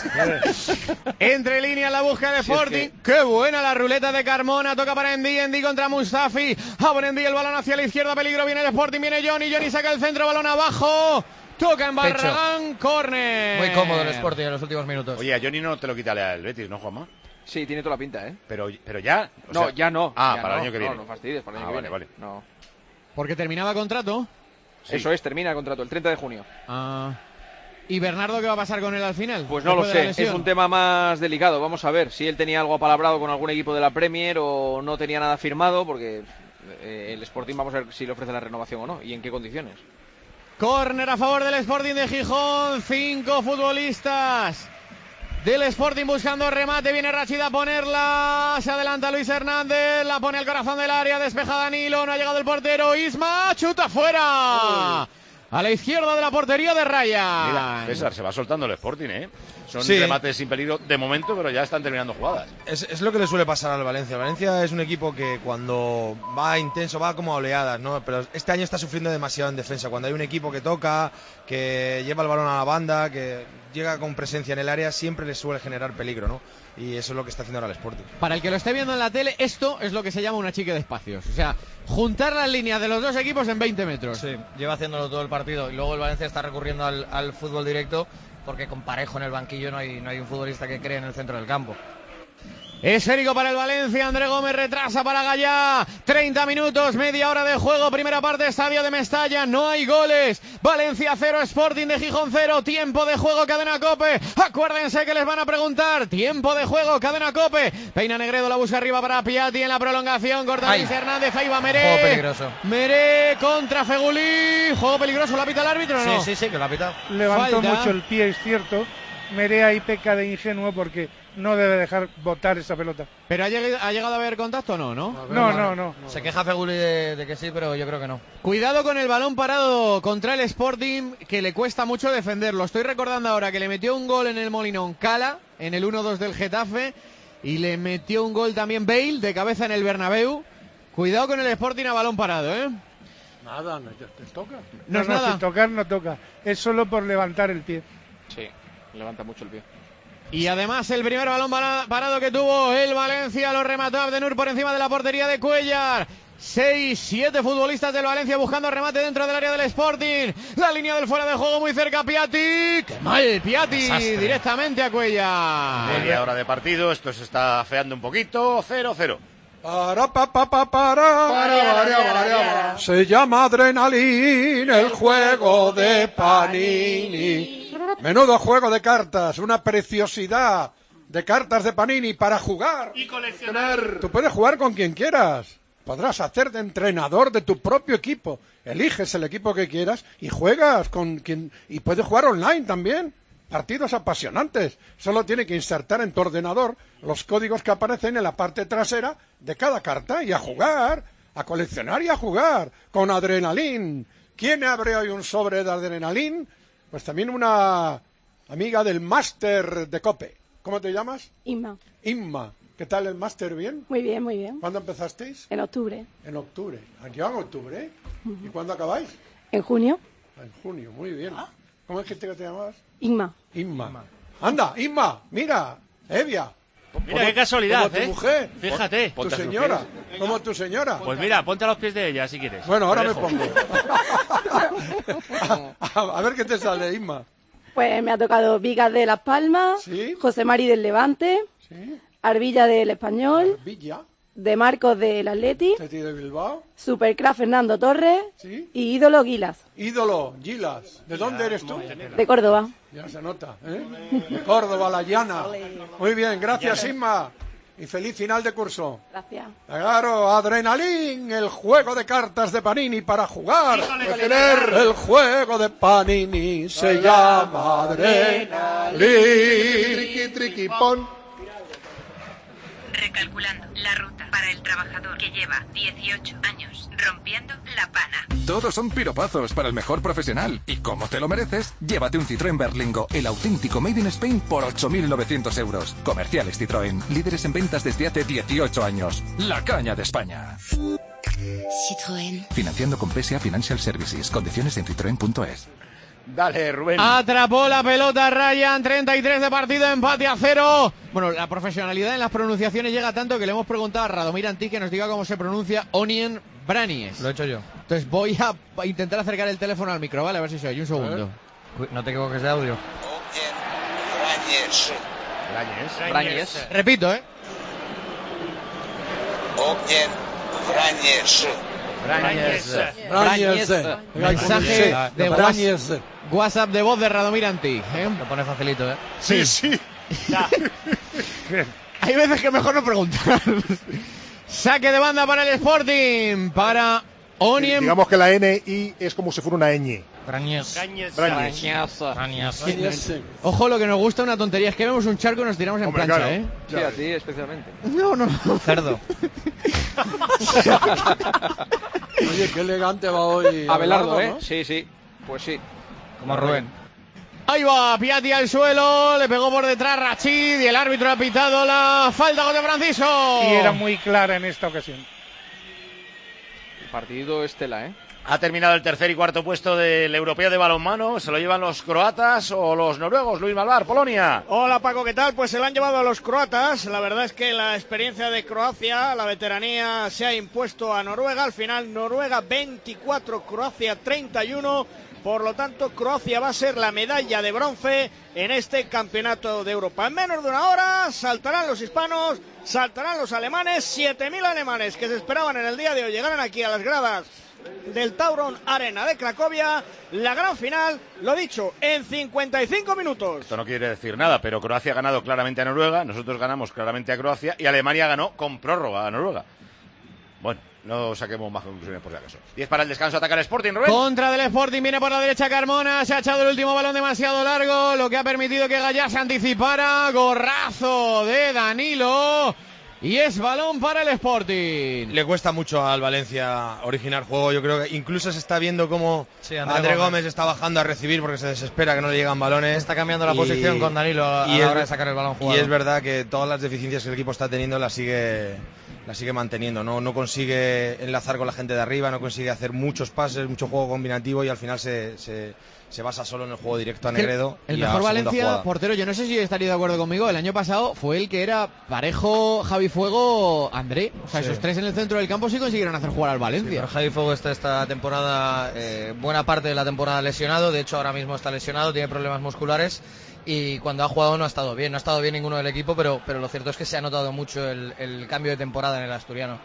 Entre líneas la búsqueda de Sporting. ¡Qué buena la ruleta de Carmona! Toca para Endi contra Mustafi. Abre Endi el balón hacia la izquierda. Peligro, viene el Sporting, viene Johnny saca el centro, balón abajo. Toca en Barragán, córner. Muy cómodo el Sporting en los últimos minutos. Oye, a Johnny no te lo quita el Betis, ¿no, Juanma? Sí, tiene toda la pinta, ¿eh? Pero ya. O No, sea- ya no. Ah, ya para no, el año que viene. No, no fastidies, para el año que vale, viene. vale. No. Porque terminaba contrato. Sí. Eso es, termina el contrato el 30 de junio. ¿Y Bernardo qué va a pasar con él al final? Pues no lo Después de la sé, es lesión. un tema más delicado. Vamos a ver si él tenía algo apalabrado con algún equipo de la Premier o no tenía nada firmado, porque el Sporting vamos a ver si le ofrece la renovación o no y en qué condiciones. Córner a favor del Sporting de Gijón. 5 futbolistas del Sporting buscando remate. Viene Rachid a ponerla. Se adelanta Luis Hernández. La pone al corazón del área. Despeja Danilo. No ha llegado el portero. Isma. Chuta fuera. a la izquierda de la portería de Raya. Mira, César, se va soltando el Sporting, ¿eh? Son Sí. remates sin peligro de momento, pero ya están terminando jugadas. Es lo que le suele pasar al Valencia. Valencia es un equipo que cuando va intenso, va como a oleadas, ¿no? Pero este año está sufriendo demasiado en defensa. Cuando hay un equipo que toca, que lleva el balón a la banda, que llega con presencia en el área, siempre le suele generar peligro, ¿no? Y eso es lo que está haciendo ahora el Sporting. Para el que lo esté viendo en la tele, esto es lo que se llama una chique de espacios. O sea, juntar las líneas de los dos equipos en 20 metros. Sí, lleva haciéndolo todo el partido. Y luego el Valencia está recurriendo al fútbol directo, porque con Parejo en el banquillo no hay un futbolista que cree en el centro del campo. Esférico para el Valencia, André Gómez retrasa para Gallá, 30 minutos, media hora de juego, primera parte, estadio de Mestalla, no hay goles, Valencia 0, Sporting de Gijón 0, tiempo de juego, Cadena COPE, acuérdense que les van a preguntar, tiempo de juego, Cadena COPE, peina Negredo, la busca arriba para Piatti en la prolongación, corta Luis Hernández, ahí va Meré, Juego peligroso. Meré contra Fegulí, juego peligroso, ¿lo ha pitado el árbitro o no? Sí, que lo ha pitado. Levantó Falta. mucho el pie, es cierto. Merea ahí peca de ingenuo porque no debe dejar botar esa pelota. ¿Pero ha llegado a haber contacto o no? No. Se queja Feguli de que sí, pero yo creo que no. Cuidado con el balón parado contra el Sporting, que le cuesta mucho defenderlo. Estoy recordando ahora que le metió un gol en el Molinón Cala, en el 1-2 del Getafe, y le metió un gol también Bale de cabeza en el Bernabéu. Cuidado con el Sporting a balón parado, ¿eh? Nada, no te toca. No es nada. Sin tocar no toca. Es solo por levantar el pie. Sí, levanta mucho el pie. Y además el primer balón parado que tuvo el Valencia lo remató Abdenur por encima de la portería de Cuellar. 6-7 futbolistas del Valencia buscando remate dentro del área del Sporting. La línea del fuera de juego muy cerca, Piatti. ¡Qué mal, Piatti! Desastre. Directamente a Cuellar. Media hora de partido, esto se está afeando un poquito, 0-0. Para. Se llama Adrenalina, el juego de Panini. Menudo juego de cartas, una preciosidad de cartas de Panini para jugar. Y coleccionar. Tú puedes jugar con quien quieras. Podrás hacer de entrenador de tu propio equipo. Eliges el equipo que quieras y juegas con quien... Y puedes jugar online también. Partidos apasionantes. Solo tiene que insertar en tu ordenador los códigos que aparecen en la parte trasera de cada carta y a jugar, a coleccionar y a jugar con Adrenalin. ¿Quién abre hoy un sobre de Adrenalin? Pues también una amiga del máster de COPE. ¿Cómo te llamas? Inma. Inma. ¿Qué tal el máster? ¿Bien? Muy bien, muy bien. ¿Cuándo empezasteis? En octubre. En octubre. ¿Ya en octubre? ¿Y cuándo acabáis? En junio. En junio, muy bien. ¿Cómo es que te llamabas? Inma. Inma. Anda, Inma, mira, Evia. Mira qué casualidad, como tu mujer. Fíjate. Tu señora. Como tu señora. Pues mira, ponte a los pies de ella si quieres. Bueno, ahora Te me dejo. pongo. A ver qué te sale, Inma. Pues me ha tocado Vigas de Las Palmas, José Mari del Levante, Arbilla del Español, Villa. De Marcos del Atleti, Atleti de Bilbao. Supercraft Fernando Torres y Ídolo Guilas, Ídolo, Gilas. ¿De dónde eres tú? de Córdoba. Ya se nota, ¿eh? De Córdoba, la llana. Muy bien, gracias, Inma. Y feliz final de curso. Gracias. Claro, Adrenalin, el juego de cartas de Panini para jugar. El juego de Panini se llama Adrenalin. Triqui, pon. Recalculando la ruta para el trabajador que lleva 18 años rompiendo la pana. Todos son piropazos para el mejor profesional. Y como te lo mereces, llévate un Citroën Berlingo, el auténtico Made in Spain, por 8.900 euros. Comerciales Citroën, líderes en ventas desde hace 18 años. La caña de España. Citroën. Financiando con PSA Financial Services. Condiciones en citroen.es. Dale, Rubén. Atrapó la pelota Ryan, 33 de partido, empate a 0. Bueno, la profesionalidad en las pronunciaciones llega tanto que le hemos preguntado a Radomir Antí que nos diga cómo se pronuncia Onion Branies. Lo he hecho yo. Entonces voy a intentar acercar el teléfono al micro, ¿vale? A ver si se oye. Un segundo. No te equivoques de audio. Brañes. Repito, ¿eh? Mensaje de WhatsApp de voz de Radomir Antí. Lo pone facilito, ¿eh? Sí. Hay veces que mejor no preguntar. Saque de banda para el Sporting. Para Onion. Digamos que la NI es como si fuera una ñ. Brañes. Ojo, lo que nos gusta una tontería es que vemos un charco y nos tiramos en plancha, claro. ¿eh? Sí, a ti especialmente. No. Cerdo. Oye, qué elegante va hoy. Abelardo, ¿no? ¿eh? Sí. Pues sí. Como Rubén. Ahí va, Piatti al suelo, le pegó por detrás Rachid y el árbitro ha pitado la falta de Francisco. Y era muy clara en esta ocasión. El partido es tela, ¿eh? Ha terminado el tercer y cuarto puesto del europeo de balonmano. ¿Se lo llevan los croatas o los noruegos? Luis Malvar, Polonia. Hola Paco, ¿qué tal? Pues se lo han llevado a los croatas. La verdad es que la experiencia de Croacia, la veteranía, se ha impuesto a Noruega. Al final Noruega 24, Croacia 31. Por lo tanto, Croacia va a ser la medalla de bronce en este campeonato de Europa. En menos de una hora saltarán los hispanos, saltarán los alemanes. 7.000 alemanes que se esperaban en el día de hoy llegaran aquí a las gradas del Tauron Arena de Cracovia. La gran final, lo dicho, en 55 minutos. Esto no quiere decir nada, pero Croacia ha ganado claramente a Noruega, nosotros ganamos claramente a Croacia y Alemania ganó con prórroga a Noruega. Bueno, no saquemos más conclusiones por si acaso. 10 para el descanso, ataca el Sporting, Rubén. Contra del Sporting, viene por la derecha Carmona, se ha echado el último balón demasiado largo, lo que ha permitido que Gallá se anticipara. Gorrazo de Danilo. Y es balón para el Sporting. Le cuesta mucho al Valencia originar juego. Yo creo que incluso se está viendo cómo André Gómez está bajando a recibir porque se desespera que no le llegan balones. Está cambiando la posición con Danilo a la hora de sacar el balón jugado. Y es verdad que todas las deficiencias que el equipo está teniendo las sigue manteniendo. No consigue enlazar con la gente de arriba, no consigue hacer muchos pases, mucho juego combinativo y al final se basa solo en el juego directo a Negredo. El mejor Valencia, portero, yo no sé si estaría de acuerdo conmigo, el año pasado fue el que era parejo Javi Fuego, André. O sea, esos tres en el centro del campo sí consiguieron hacer jugar al Valencia. Sí, pero Javi Fuego está esta temporada, buena parte de la temporada lesionado, de hecho ahora mismo está lesionado, tiene problemas musculares y cuando ha jugado no ha estado bien ninguno del equipo, pero lo cierto es que se ha notado mucho el cambio de temporada en el asturiano.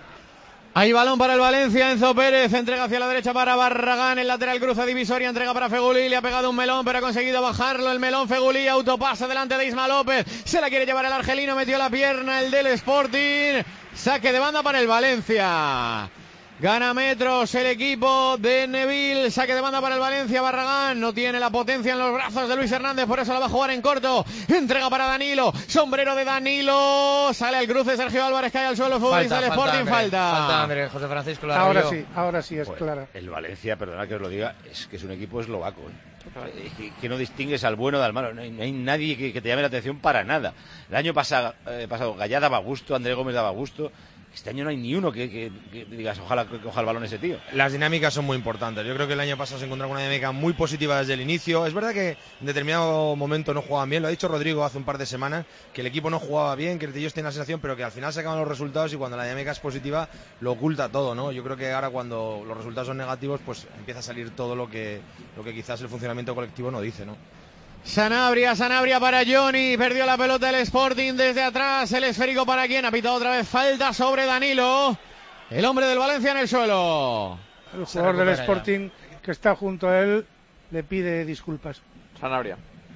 Hay balón para el Valencia, Enzo Pérez, entrega hacia la derecha para Barragán, el lateral cruza divisoria, entrega para Fegulí, le ha pegado un melón, pero ha conseguido bajarlo el melón. Fegulí, autopasa delante de Isma López, se la quiere llevar el argelino, metió la pierna el del Sporting, saque de banda para el Valencia. Gana metros el equipo de Neville, saque de banda para el Valencia. Barragán no tiene la potencia en los brazos de Luis Hernández, por eso la va a jugar en corto. Entrega para Danilo, sombrero de Danilo, sale al cruce Sergio Álvarez, cae al suelo, futbolista del Sporting, falta. André, José Francisco. Ahora sí es clara. El Valencia, perdona que os lo diga, es que es un equipo eslovaco, que no distingues al bueno del malo, no hay nadie que te llame la atención para nada. El año pasado Gallá daba gusto, André Gómez daba gusto. Este año no hay ni uno que digas, ojalá que coja el balón ese tío. Las dinámicas son muy importantes. Yo creo que el año pasado se encontró con una dinámica muy positiva desde el inicio. Es verdad que en determinado momento no jugaban bien. Lo ha dicho Rodrigo hace un par de semanas, que el equipo no jugaba bien, que ellos tienen la sensación, pero que al final sacaban los resultados y cuando la dinámica es positiva lo oculta todo, ¿no? Yo creo que ahora cuando los resultados son negativos, pues empieza a salir todo lo que quizás el funcionamiento colectivo no dice, ¿no? Sanabria para Johnny, perdió la pelota el Sporting desde atrás, el esférico para quien, ha pitado otra vez falta sobre Danilo, el hombre del Valencia en el suelo. El jugador del Sporting que está junto a él le pide disculpas. Sanabria.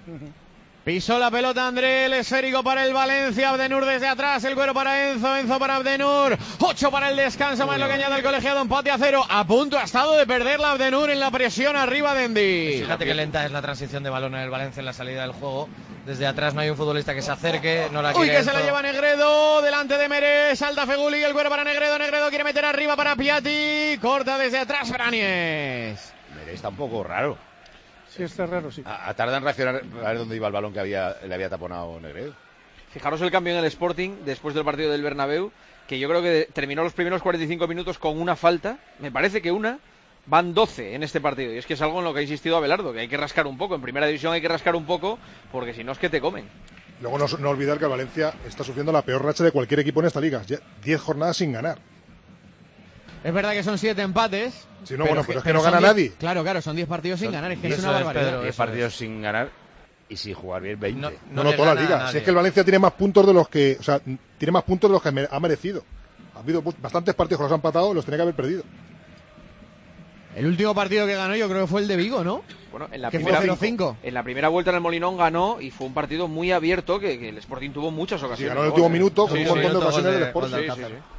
Pisó la pelota André, el esférico para el Valencia, Abdenur desde atrás, el cuero para Enzo para Abdenur, 8 para el descanso, más lo que añade el colegiado, empate a 0, a punto ha estado de perder la Abdenur en la presión arriba de Endy. Fíjate que lenta es la transición de balón en el Valencia en la salida del juego, desde atrás no hay un futbolista que se acerque, no la quiere. Uy, que se la lleva Negredo, delante de Meré, salta Fegulí, el cuero para Negredo quiere meter arriba para Piatti, corta desde atrás Brañes. Meré está un poco raro. Sí, está raro, sí. Tarda en reaccionar a ver dónde iba el balón que le había taponado Negredo. Fijaros el cambio en el Sporting después del partido del Bernabéu, que yo creo que terminó los primeros 45 minutos con una falta. Me parece que van 12 en este partido. Y es que es algo en lo que ha insistido Abelardo, que hay que rascar un poco. En primera división hay que rascar un poco, porque si no es que te comen. Luego no olvidar que el Valencia está sufriendo la peor racha de cualquier equipo en esta liga. 10 jornadas sin ganar. Es verdad que son 7 empates. Sí, no, pero es que no gana nadie. Claro, son 10 partidos sin ganar. Es que es una barbaridad. 10 partidos sin ganar y sin jugar bien 20. No toda la liga. Si es que el Valencia tiene más puntos de los que, tiene más puntos de los que ha merecido. Ha habido bastantes partidos que los han empatado y los tenía que haber perdido. El último partido que ganó yo creo que fue el de Vigo, ¿no? Bueno, en la primera vuelta en el Molinón ganó y fue un partido muy abierto que el Sporting tuvo muchas ocasiones. Sí, ganó en el último minuto con un montón de ocasiones del Sporting.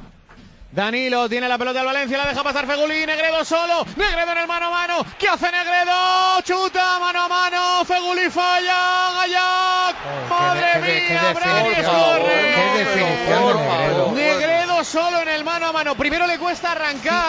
Danilo tiene la pelota al Valencia, la deja pasar Fegulí, Negredo solo, Negredo en el mano a mano, ¿qué hace Negredo? Chuta, mano a mano, Fegulí falla, Gallac, madre mía, Brañes corre, qué definición de Negredo. Negredo solo en el mano a mano, primero le cuesta arrancar,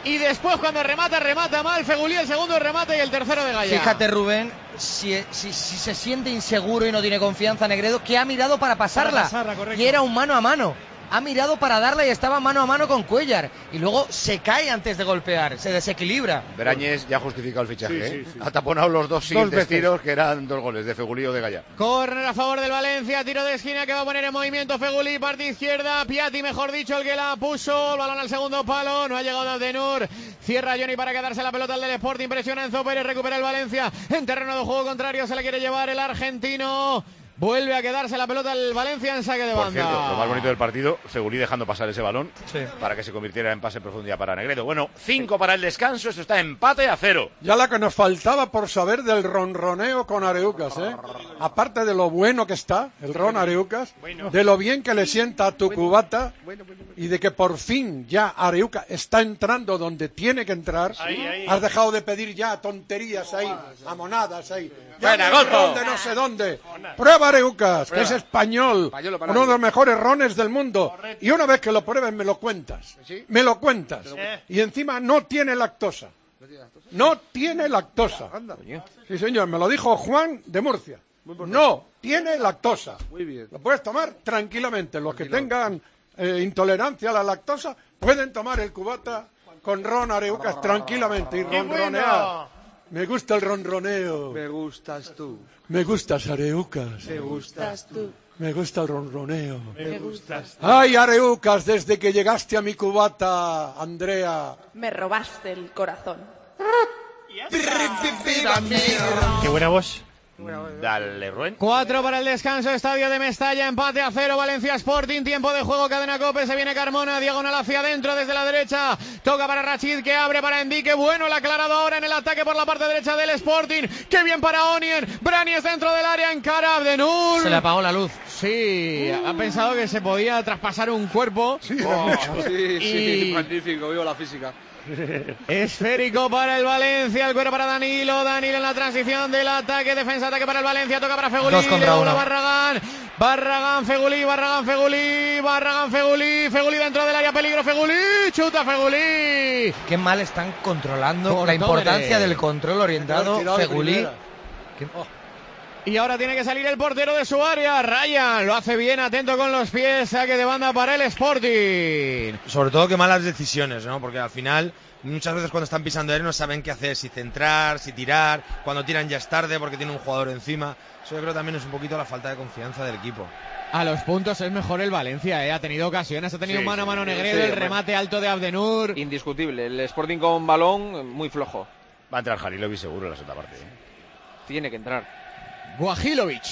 y después cuando remata mal Fegulí, el segundo remate y el tercero de Gaya. Fíjate, Rubén, si se siente inseguro y no tiene confianza Negredo, que ha mirado para pasarla y era un mano a mano. Ha mirado para darla y estaba mano a mano con Cuéllar. Y luego se cae antes de golpear, se desequilibra. Brañes ya ha justificado el fichaje, Ha taponado los dos siguientes tiros, que eran 2 goles, de Fegulí o de Gaya. Córner a favor del Valencia, tiro de esquina que va a poner en movimiento Fegulí, parte izquierda, Piatti, mejor dicho, el que la puso. El balón al segundo palo, no ha llegado Abdenur. Cierra Johnny para quedarse la pelota al del Sporting, presiona Enzo Pérez, recupera el Valencia. En terreno de juego contrario se la quiere llevar el argentino. Vuelve a quedarse la pelota el Valencia en saque de banda. Por cierto, lo más bonito del partido, Fegulí dejando pasar ese balón para que se convirtiera en pase en profundidad para Negredo. Bueno, 5 para el descanso, esto está empate a 0. Ya la que nos faltaba por saber del ronroneo con Areucas, Aparte de lo bueno que está, el ron Areucas, de lo bien que le sienta a tu cubata y de que por fin ya Areucas está entrando donde tiene que entrar. Ahí. Has dejado de pedir ya tonterías ahí, amonadas ahí. Ya ron de no sé dónde. Prueba Areucas, que es español, uno de los mejores rones del mundo. Y una vez que lo pruebes me lo cuentas. Me lo cuentas. Y encima no tiene lactosa. No tiene lactosa. Sí, señor, me lo dijo Juan de Murcia. No tiene lactosa. Muy bien. Lo puedes tomar tranquilamente. Los que tengan intolerancia a la lactosa pueden tomar el cubata con ron Areucas tranquilamente y ronronear. Me gusta el ronroneo. Me gustas tú. Me gustas, Areucas. Me gustas tú. Me gusta el ronroneo. Me gustas tú. Ay, Areucas, desde que llegaste a mi cubata, Andrea. Me robaste el corazón. Qué buena voz. Dale, Rubén. 4 para el descanso, estadio de Mestalla, empate a 0, Valencia Sporting, tiempo de juego, cadena COPE, se viene Carmona, diagonal hacia adentro desde la derecha, toca para Rachid, que abre para Endique, bueno, el aclarado ahora en el ataque por la parte derecha del Sporting, qué bien para Onien, Brañes dentro del área, encara Abdenur. Se le apagó la luz. Sí, ha pensado que se podía traspasar un cuerpo. Sí, magnífico, vivo la física. Esférico para el Valencia, el cuero para Danilo en la transición del ataque, defensa, ataque para el Valencia, toca para Fegulí, 2 contra 1. Barragán, Fegulí, Fegulí dentro del área, peligro, Fegulí, chuta Fegulí. Qué mal están controlando la importancia del control orientado, Fegulí. Y ahora tiene que salir el portero de su área, Ryan, lo hace bien, atento con los pies, saque de banda para el Sporting. Sobre todo que malas decisiones, ¿no? Porque al final, muchas veces cuando están pisando él no saben qué hacer, si centrar, si tirar, cuando tiran ya es tarde porque tiene un jugador encima. Eso yo creo también es un poquito la falta de confianza del equipo. A los puntos es mejor el Valencia, ha tenido ocasiones, ha tenido mano a mano Negredo, el remate alto de Abdenur. Indiscutible, el Sporting con balón muy flojo. Va a entrar Halilovic seguro en la segunda parte. Tiene que entrar. Guajilovic,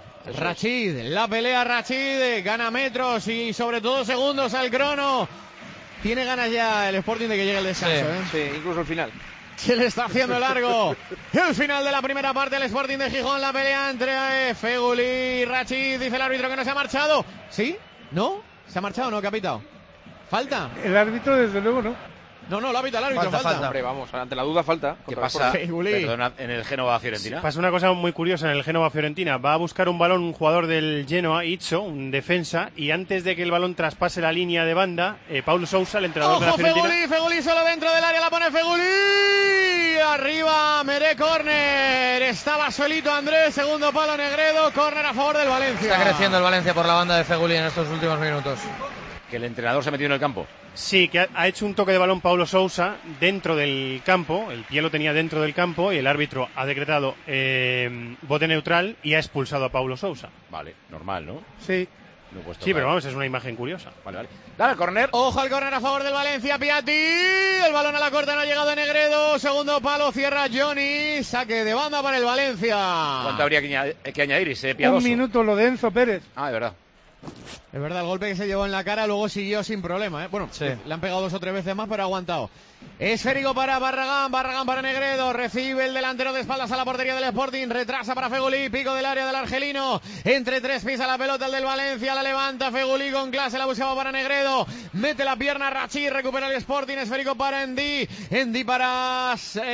Rachid, la pelea Rachid, gana metros y sobre todo segundos al crono. Tiene ganas ya el Sporting de que llegue el descanso. Sí, incluso el final. Se le está haciendo largo. El final de la primera parte, el Sporting de Gijón, la pelea entre Fegulí y Rachid. Dice el árbitro que no se ha marchado. ¿Sí? ¿No? ¿Se ha marchado o no, capitán? ¿Falta? El árbitro desde luego no. No, lo ha pitado el árbitro, falta. Hombre, vamos, ante la duda falta. ¿Qué pasa? Perdona, en el Génova-Fiorentina. Pasa una cosa muy curiosa en el Génova-Fiorentina. Va a buscar un balón un jugador del Genoa, Itzo, un defensa, y antes de que el balón traspase la línea de banda, Paulo Sousa, el entrenador de la Fiorentina... Fegulí solo dentro del área, la pone Fegulí. Arriba, Meré, córner. Estaba solito Andrés, segundo palo Negredo, córner a favor del Valencia. Está creciendo el Valencia por la banda de Fegulí en estos últimos minutos. Que el entrenador se ha metido en el campo. Sí, que ha hecho un toque de balón Paulo Sousa dentro del campo, el pie lo tenía dentro del campo y el árbitro ha decretado bote neutral y ha expulsado a Paulo Sousa. Vale, normal, ¿no? Sí. Sí, pero vamos, es una imagen curiosa. Vale. Dale al córner. Ojo al córner a favor del Valencia, Piatti. El balón a la corta, no ha llegado Negredo. Segundo palo, cierra Johnny. Saque de banda para el Valencia. ¿Cuánto habría que añadir ese piadoso? 1 minuto lo de Enzo Pérez. Ah, de verdad. Es verdad, el golpe que se llevó en la cara luego siguió sin problema, Bueno, sí. Le han pegado 2 o 3 veces más, pero ha aguantado. Esférico para Barragán para Negredo, recibe el delantero de espaldas a la portería del Sporting, retrasa para Fegulí, pico del área del argelino, entre 3 pisa la pelota el del Valencia, la levanta Fegulí con clase, la buscaba para Negredo, mete la pierna Rachid, recupera el Sporting, esférico para Endi para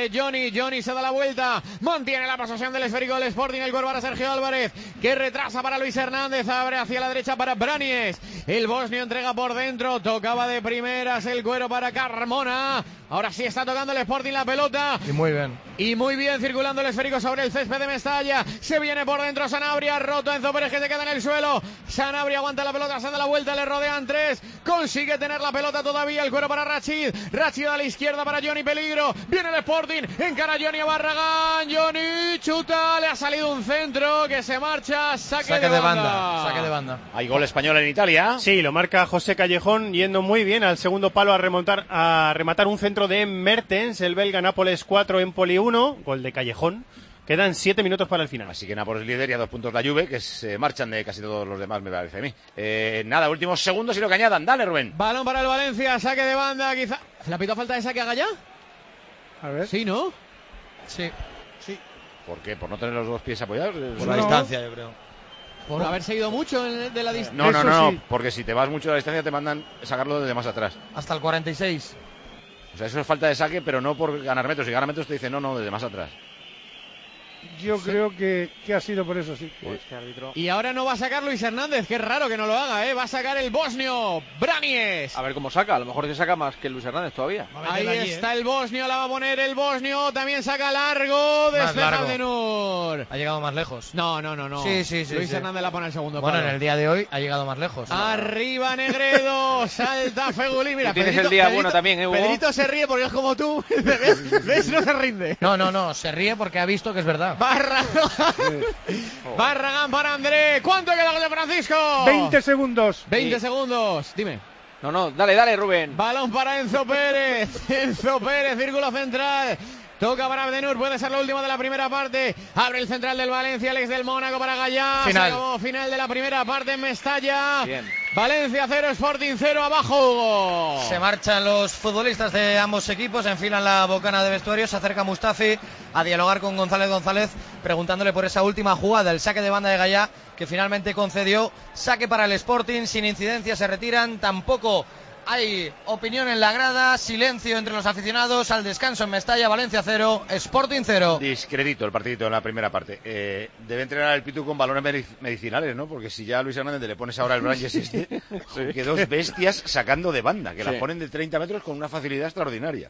Johnny se da la vuelta, mantiene la posesión del esférico del Sporting, el cuervo para Sergio Álvarez, que retrasa para Luis Hernández, abre hacia la derecha para Branies. El bosnio entrega por dentro. Tocaba de primeras el cuero para Carmona. Ahora sí está tocando el Sporting la pelota. Y muy bien. Y muy bien circulando el esférico sobre el césped de Mestalla. Se viene por dentro Sanabria. Roto Enzo Pérez que se queda en el suelo. Sanabria aguanta la pelota, se da la vuelta, le rodean 3. Consigue tener la pelota todavía. El cuero para Rachid. Rachid a la izquierda para Johnny Peligro. Viene el Sporting. Encara Johnny a Barragán. Johnny chuta. Le ha salido un centro que se marcha. Saque de banda. Saque de banda. ¿Hay gol español en Italia? Sí, lo marca José Callejón yendo muy bien al segundo palo a rematar un centro de Mertens. El belga. Nápoles 4, Empoli 1. Gol de Callejón. Quedan 7 minutos para el final. Así que Nápoles líder y a 2 puntos la Juve, que se marchan de casi todos los demás, me parece a mí. Nada, últimos segundos y lo que añadan. Dale, Rubén. Balón para el Valencia, saque de banda, quizá. ¿Le ha pitado falta de saque a Gallá? A ver. Sí, ¿no? Sí. ¿Por qué? ¿Por no tener los dos pies apoyados? Por la distancia, yo creo. Por haber seguido mucho de la distancia. No, porque si te vas mucho de la distancia te mandan sacarlo desde más atrás. Hasta el 46. O sea, eso es falta de saque, pero no por ganar metros. Si ganas metros te dicen no, desde más atrás. Yo creo que ha sido por eso, sí. Y ahora no va a sacar Luis Hernández, qué raro que no lo haga, ¿eh? Va a sacar el bosnio, Branies. A ver cómo saca, a lo mejor se saca más que Luis Hernández todavía. Ahí está el bosnio, la va a poner el bosnio, también saca largo, despeja de Nur. Ha llegado más lejos. No. Sí. Luis Hernández la pone el segundo Bueno, palo. en el día de hoy ha llegado más lejos. Arriba Negredo, salta Fegulí. Mira, tienes el día bueno también, Hugo. Pedrito se ríe porque es como tú. ¿Ves? No se rinde. No, se ríe porque ha visto que es verdad. Barragán para André. ¿Cuánto queda de Francisco? 20 segundos. 20 segundos. Dime. No, dale, Rubén. Balón para Enzo Pérez. Enzo Pérez, círculo central. Toca para Abdenur, puede ser la última de la primera parte. Abre el central del Valencia, Alex del Mónaco para Gallá. Final de la primera parte en Mestalla. Bien. Valencia 0, Sporting 0, abajo Hugo. Se marchan los futbolistas de ambos equipos, enfilan la bocana de vestuario, se acerca Mustafi a dialogar con González, preguntándole por esa última jugada, el saque de banda de Gallá, que finalmente concedió. Saque para el Sporting, sin incidencia, se retiran, tampoco hay opinión en la grada, silencio entre los aficionados, al descanso en Mestalla, Valencia 0, Sporting 0. Discredito el partidito en la primera parte. Debe entrenar el Pitu con balones medicinales, ¿no? Porque si ya a Luis Hernández le pones ahora el Branches que dos bestias sacando de banda, que las ponen de 30 metros con una facilidad extraordinaria.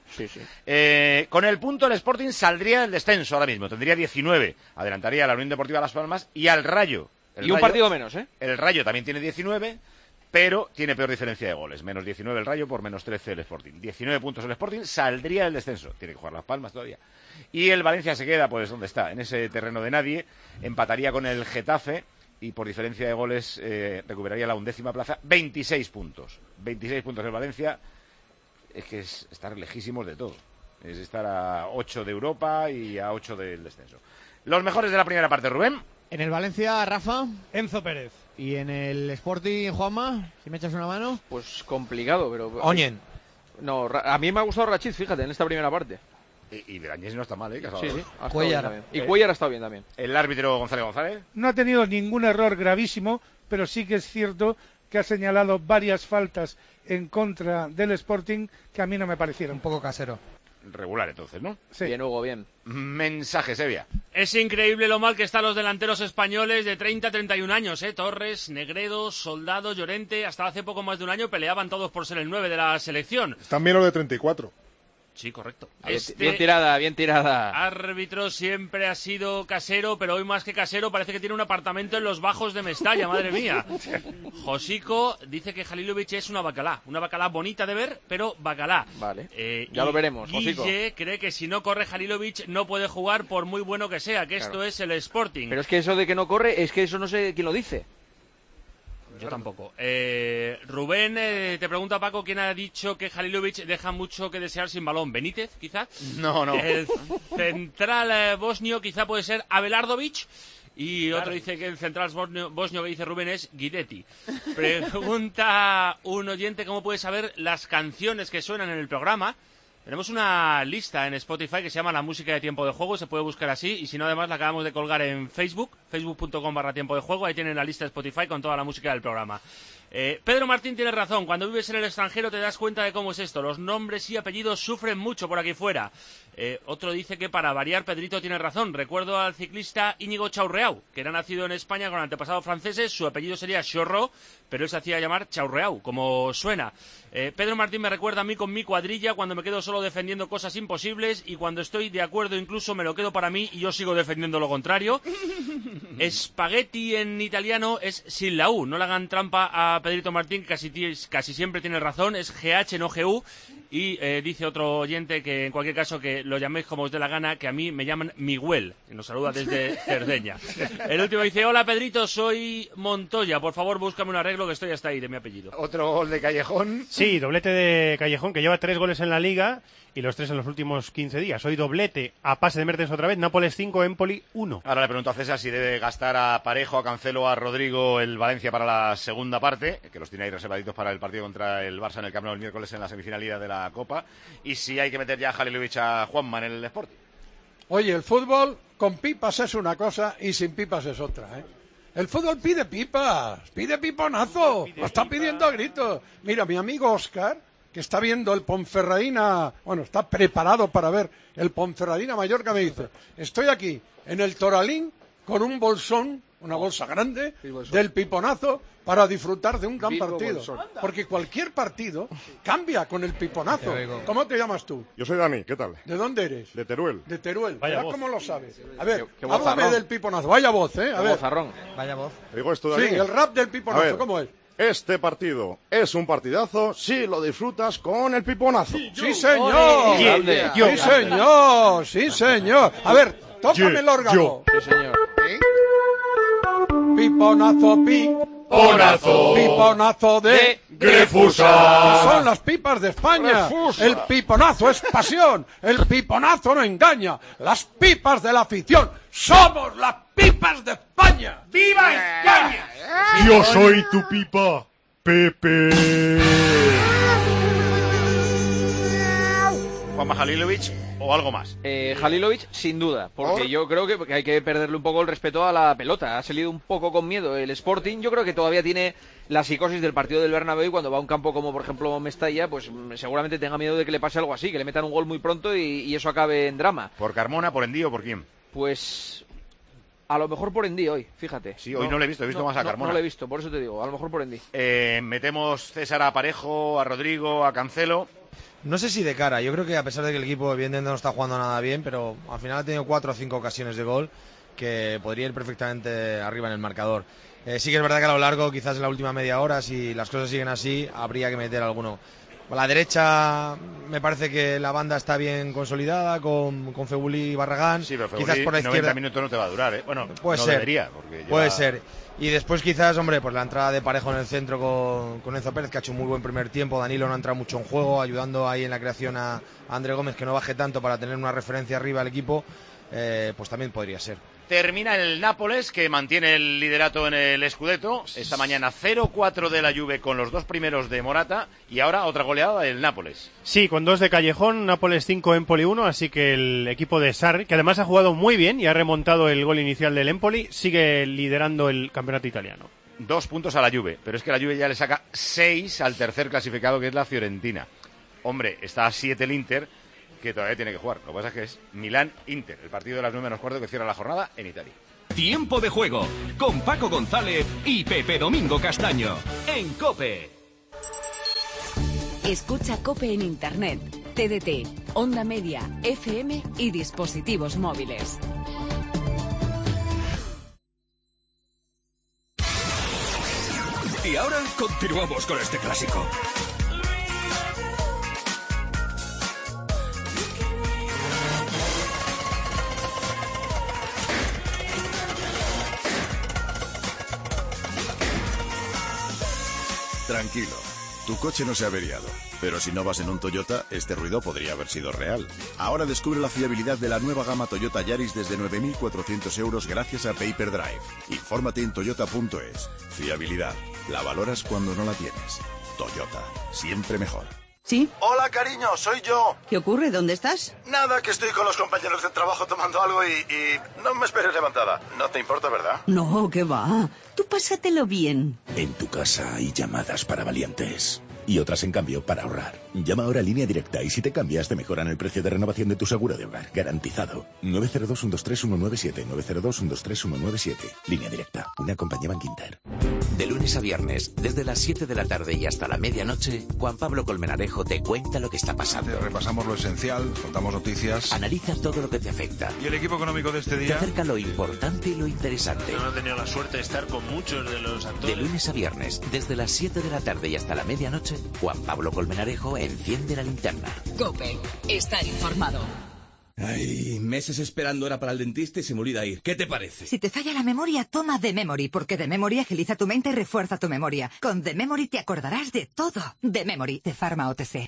Con el punto el Sporting saldría del descenso ahora mismo, tendría 19, adelantaría a la Unión Deportiva Las Palmas y al Rayo. Un partido menos, ¿eh? El Rayo también tiene 19, pero tiene peor diferencia de goles. Menos 19 el Rayo por menos 13 el Sporting. 19 puntos el Sporting, saldría del descenso. Tiene que jugar Las Palmas todavía. Y el Valencia se queda, pues, donde está, en ese terreno de nadie. Empataría con el Getafe y por diferencia de goles recuperaría la 11ª plaza. 26 puntos. 26 puntos el Valencia. Es que es estar lejísimos de todo. Es estar a 8 de Europa y a 8 del descenso. Los mejores de la primera parte, Rubén. En el Valencia, Rafa. Enzo Pérez. ¿Y en el Sporting, Juanma? Si me echas una mano. Pues complicado, pero... Oñen. No, a mí me ha gustado Rachid, fíjate, en esta primera parte. Y Brañés no está mal, ¿eh? Sí, Cuellar. Y Cuellar ha estado bien también. El árbitro González. No ha tenido ningún error gravísimo, pero sí que es cierto que ha señalado varias faltas en contra del Sporting que a mí no me parecieron. Un poco casero. Regular entonces, ¿no? Sí. Bien, Hugo, bien. Mensaje, Sevilla. Es increíble lo mal que están los delanteros españoles de 30-31 años, Torres, Negredo, Soldado, Llorente. Hasta hace poco más de un año peleaban todos por ser el 9 de la selección. Están bien los de 34. Sí, correcto. Bien tirada. Árbitro siempre ha sido casero, pero hoy más que casero parece que tiene un apartamento en los bajos de Mestalla, madre mía. Josico dice que Halilovic es una bacalá bonita de ver, pero bacalá. Vale, ya lo veremos, Josico. Guille cree que si no corre Halilovic no puede jugar por muy bueno que sea, que esto es el Sporting. Pero es que eso de que no corre, es que eso no sé quién lo dice. Yo tampoco. Rubén, te pregunta Paco, ¿quién ha dicho que Halilovic deja mucho que desear sin balón? ¿Benítez, quizá? No. El central bosnio quizá puede ser Abelardovic. Y otro dice que el central bosnio que dice Rubén es Guidetti. Pregunta un oyente cómo puede saber las canciones que suenan en el programa. Tenemos una lista en Spotify que se llama La Música de Tiempo de Juego, se puede buscar así, y si no, además la acabamos de colgar en Facebook, facebook.com/tiempo de juego, ahí tienen la lista de Spotify con toda la música del programa. Pedro Martín tiene razón, cuando vives en el extranjero te das cuenta de cómo es esto, los nombres y apellidos sufren mucho por aquí fuera. Otro dice que para variar Pedrito tiene razón, recuerdo al ciclista Íñigo Chaurreau, que era nacido en España con antepasados franceses, su apellido sería Chorro, pero él se hacía llamar Chaurreau, como suena. Pedro Martín me recuerda a mí con mi cuadrilla cuando me quedo solo defendiendo cosas imposibles y cuando estoy de acuerdo incluso me lo quedo para mí y yo sigo defendiendo lo contrario. Spaghetti en italiano es sin la U, no le hagan trampa a Pedrito Martín, casi siempre tiene razón, es GH no GU. Y dice otro oyente que en cualquier caso que lo llaméis como os dé la gana, que a mí me llaman Miguel, y nos saluda desde Cerdeña. El último dice: hola Pedrito, soy Montoya, por favor búscame un arreglo que estoy hasta ahí de mi apellido. Otro gol de Callejón. Sí, doblete de Callejón, que lleva 3 goles en la Liga y los 3 en los últimos 15 días. Hoy doblete a pase de Mertens otra vez, Nápoles 5, Empoli 1. Ahora le pregunto a César si debe gastar a Parejo, a Cancelo, a Rodrigo el Valencia para la segunda parte, que los tiene ahí reservaditos para el partido contra el Barça en el Camp Nou el miércoles en la semifinalidad de la Copa, y si hay que meter ya a Halilovic, a Juanma en el Sporting. Oye, el fútbol con pipas es una cosa y sin pipas es otra, ¿eh? El fútbol pide pipas, pide piponazo, lo está pidiendo a gritos. Mira, mi amigo Óscar, que está viendo el Ponferradina, bueno, está preparado para ver el Ponferradina Mallorca, me dice: estoy aquí en el Toralín con un bolsón, una bolsa grande del piponazo para disfrutar de un gran partido. Porque cualquier partido cambia con el piponazo. ¿Cómo te llamas tú? Yo soy Dani, ¿qué tal? ¿De dónde eres? De Teruel. De Teruel. Vaya ¿Cómo lo sabes? A ver, qué háblame del piponazo. Vaya voz, ¿eh? A ver. Vaya voz. ¿Te digo esto, Dani? Sí, el rap del piponazo, ¿cómo es? Este partido es un partidazo si lo disfrutas con el piponazo. ¡Sí, señor! ¡Sí, señor! ¡Sí, señor! A ver, tócame el órgano. Sí, señor. Piponazo, piponazo. Piponazo de Grefusa. Son las pipas de España. Grefusa. El piponazo es pasión. El piponazo no engaña. Las pipas de la afición. Somos las pipas de España. ¡Viva España! Yo soy tu pipa, Pepe. Juanma Halilovic o algo más. Halilovic sin duda, porque yo creo que hay que perderle un poco el respeto a la pelota. Ha salido un poco con miedo el Sporting. Yo creo que todavía tiene la psicosis del partido del Bernabéu y cuando va a un campo como por ejemplo Mestalla, pues seguramente tenga miedo de que le pase algo así, que le metan un gol muy pronto y eso acabe en drama. ¿Por Carmona, por Endí o por quién? Pues a lo mejor por Endí hoy, fíjate. Sí, hoy no lo he visto más a Carmona. No lo he visto, por eso te digo, a lo mejor por Endí. Metemos César a Parejo, a Rodrigo, a Cancelo. No sé si de cara, yo creo que a pesar de que el equipo evidentemente no está jugando nada bien, pero al final ha tenido 4 o 5 ocasiones de gol que podría ir perfectamente arriba en el marcador. Sí que es verdad que a lo largo, quizás en la última media hora, si las cosas siguen así, habría que meter alguno. A la derecha me parece que la banda está bien consolidada con Febulí y Barragán. Sí, pero Febulí quizás por la izquierda 90 minutos no te va a durar, ¿eh? Bueno, puede no ser, debería. Porque puede ser. Y después quizás, hombre, pues la entrada de Parejo en el centro con Enzo Pérez, que ha hecho un muy buen primer tiempo. Danilo no ha entrado mucho en juego, ayudando ahí en la creación a André Gómez, que no baje tanto para tener una referencia arriba al equipo. Pues también podría ser. Termina el Nápoles, que mantiene el liderato en el Scudetto. Esta mañana 0-4 de la Juve con los 2 primeros de Morata. Y ahora otra goleada del Nápoles. Sí, con 2 de Callejón, Nápoles 5, Empoli 1. Así que el equipo de Sarri, que además ha jugado muy bien y ha remontado el gol inicial del Empoli, sigue liderando el campeonato italiano. 2 puntos a la Juve, pero es que la Juve ya le saca 6 al tercer clasificado, que es la Fiorentina. Hombre, está a 7 el Inter, que todavía tiene que jugar. Lo que pasa es que es Milán-Inter, el partido de las 9:15 que cierra la jornada en Italia. Tiempo de juego con Paco González y Pepe Domingo Castaño en COPE. Escucha COPE en Internet, TDT, Onda Media, FM y dispositivos móviles. Y ahora continuamos con este clásico. Tranquilo, tu coche no se ha averiado, pero si no vas en un Toyota, este ruido podría haber sido real. Ahora descubre la fiabilidad de la nueva gama Toyota Yaris desde 9.400 euros gracias a Paper Drive. Infórmate en toyota.es. Fiabilidad, la valoras cuando no la tienes. Toyota, siempre mejor. ¿Sí? Hola, cariño, soy yo. ¿Qué ocurre? ¿Dónde estás? Nada, que estoy con los compañeros de trabajo tomando algo y no me esperes levantada. No te importa, ¿verdad? No, ¿qué va? Tú pásatelo bien. En tu casa hay llamadas para valientes y otras, en cambio, para ahorrar. Llama ahora a Línea Directa y si te cambias te mejoran el precio de renovación de tu seguro de hogar. Garantizado. 902-123-197. 902-123-197. Línea Directa. Una compañía Bankinter. De lunes a viernes, desde las 7 de la tarde y hasta la medianoche, Juan Pablo Colmenarejo te cuenta lo que está pasando. Repasamos lo esencial, contamos noticias. Analiza todo lo que te afecta. ¿Y el equipo económico de este Te día? acerca lo importante y lo interesante. No he tenido la suerte de estar con muchos de los actores. De lunes a viernes, desde las 7 de la tarde y hasta la medianoche, Juan Pablo Colmenarejo enciende la linterna. COPE. Estar informado. Ay, meses esperando hora para el dentista y se me olvida ir. ¿Qué te parece? Si te falla la memoria, toma The Memory, porque The Memory agiliza tu mente y refuerza tu memoria. Con The Memory te acordarás de todo. The Memory, de Pharma OTC.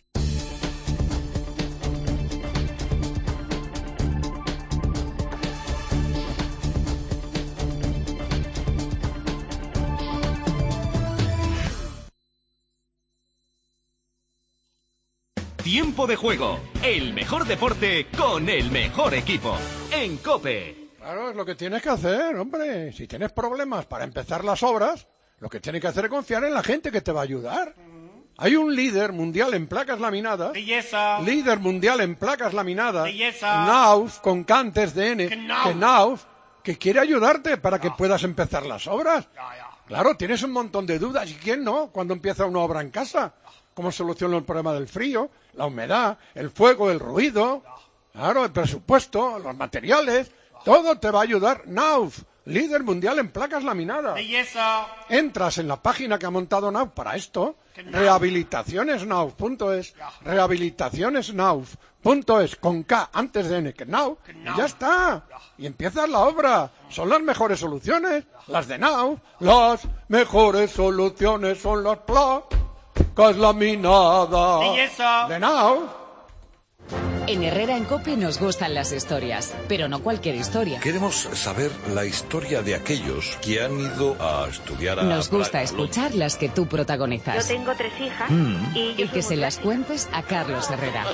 Tiempo de juego, el mejor deporte con el mejor equipo. En COPE. Claro, es lo que tienes que hacer, hombre. Si tienes problemas para empezar las obras, lo que tienes que hacer es confiar en la gente que te va a ayudar. Hay un líder mundial en placas laminadas. Belleza. Líder mundial en placas laminadas. Belleza. Knauf, con K antes de N. Knauf, que quiere ayudarte para que puedas empezar las obras. Claro, tienes un montón de dudas. ¿Y quién no? Cuando empieza una obra en casa. ¿Cómo soluciono el problema del frío, la humedad, el fuego, el ruido? Claro, el presupuesto, los materiales, todo te va a ayudar. Knauf, líder mundial en placas laminadas. Belleza. Entras en la página que ha montado Knauf para esto, rehabilitacionesknauf.es, rehabilitacionesknauf.es, con K antes de N, Knauf, y ya está. Y empiezas la obra. Son las mejores soluciones, las de Knauf. Las mejores soluciones son las placas laminadas. Belleza. De Knauf. En Herrera en COPE nos gustan las historias, pero no cualquier historia. Queremos saber la historia de aquellos que han ido a estudiar a Nos gusta Praga, escuchar las que tú protagonizas. Yo tengo 3 hijas y que se las cuentes a Carlos Herrera.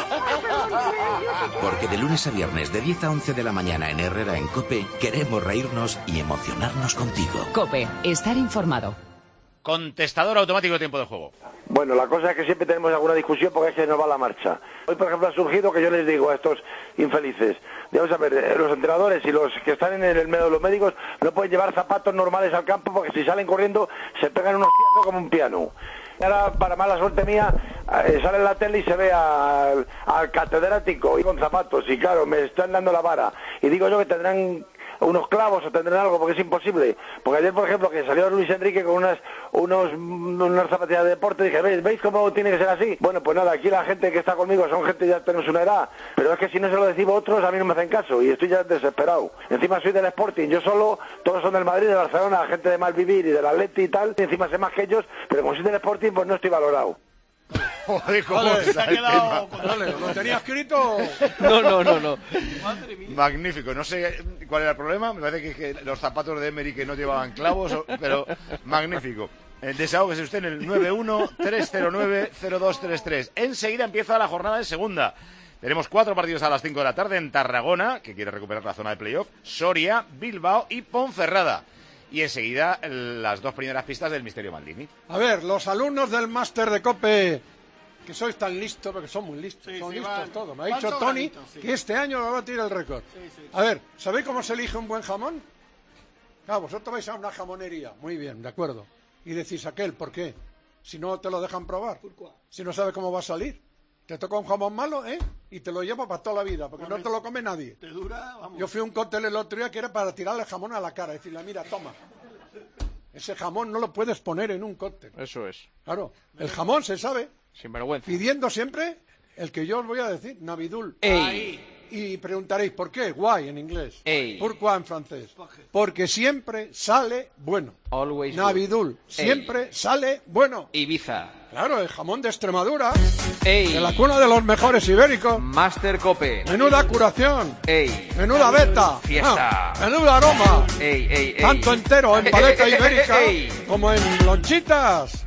Porque de lunes a viernes de 10 a 11 de la mañana en Herrera en COPE queremos reírnos y emocionarnos contigo. COPE. Estar informado. Contestador automático de tiempo de juego. Bueno, la cosa es que siempre tenemos alguna discusión porque es que nos va la marcha. Hoy, por ejemplo, ha surgido que yo les digo a estos infelices, vamos a ver, los entrenadores y los que están en el medio de los médicos no pueden llevar zapatos normales al campo porque si salen corriendo se pegan unos tiazos como un piano. Y ahora, para mala suerte mía, sale en la tele y se ve al catedrático y con zapatos y claro, me están dando la vara. Y digo yo que tendrán unos clavos o tendrán algo porque es imposible. Porque ayer, por ejemplo, que salió Luis Enrique con unas zapatillas de deporte, dije, ¿veis cómo tiene que ser así? Bueno, pues nada, aquí la gente que está conmigo son gente ya tenemos una edad, pero es que si no se lo decimos otros a mí no me hacen caso y estoy ya desesperado. Encima soy del Sporting, yo solo, todos son del Madrid, de Barcelona, gente de Malvivir y del Atleti y tal, y encima sé más que ellos, pero como soy del Sporting pues no estoy valorado. Joder, ¿cómo se ha quedado? ¿Lo tenía escrito? No. Magnífico. No sé cuál era el problema. Me parece que los zapatos de Emery que no llevaban clavos, pero magnífico. Desahógese usted en el 91-309-0233. Enseguida empieza la jornada de segunda. Tenemos 4 partidos a las 5 de la tarde en Tarragona, que quiere recuperar la zona de playoff, Soria, Bilbao y Ponferrada. Y enseguida las 2 primeras pistas del Misterio Maldini. A ver, los alumnos del máster de COPE, que sois tan listos, porque son muy listos, son listos todos. Me ha dicho Tony que este año va a batir el récord. A ver, ¿sabéis cómo se elige un buen jamón? Claro, vosotros vais a una jamonería, muy bien, de acuerdo. Y decís aquel, ¿por qué? Si no te lo dejan probar, si no sabes cómo va a salir. Te toca un jamón malo, y te lo llevo para toda la vida, porque no te lo come nadie. Te dura, vamos. Yo fui a un cóctel el otro día que era para tirarle jamón a la cara, decirle, mira, toma. Ese jamón no lo puedes poner en un cóctel. Eso es. Claro, el jamón se sabe. Sin vergüenza. Pidiendo siempre el que yo os voy a decir, Navidul. Ey. Y preguntaréis, ¿por qué? Why en inglés. Ey. Pourquoi en francés. Porque siempre sale bueno. Always Navidul. Siempre sale bueno. Ibiza. Claro, el jamón de Extremadura. Ey. De la cuna de los mejores ibéricos. Master Cope. Menuda curación. Ey. Menuda beta. Fiesta. Menuda aroma. Ey. Tanto entero en paleta ibérica como en lonchitas.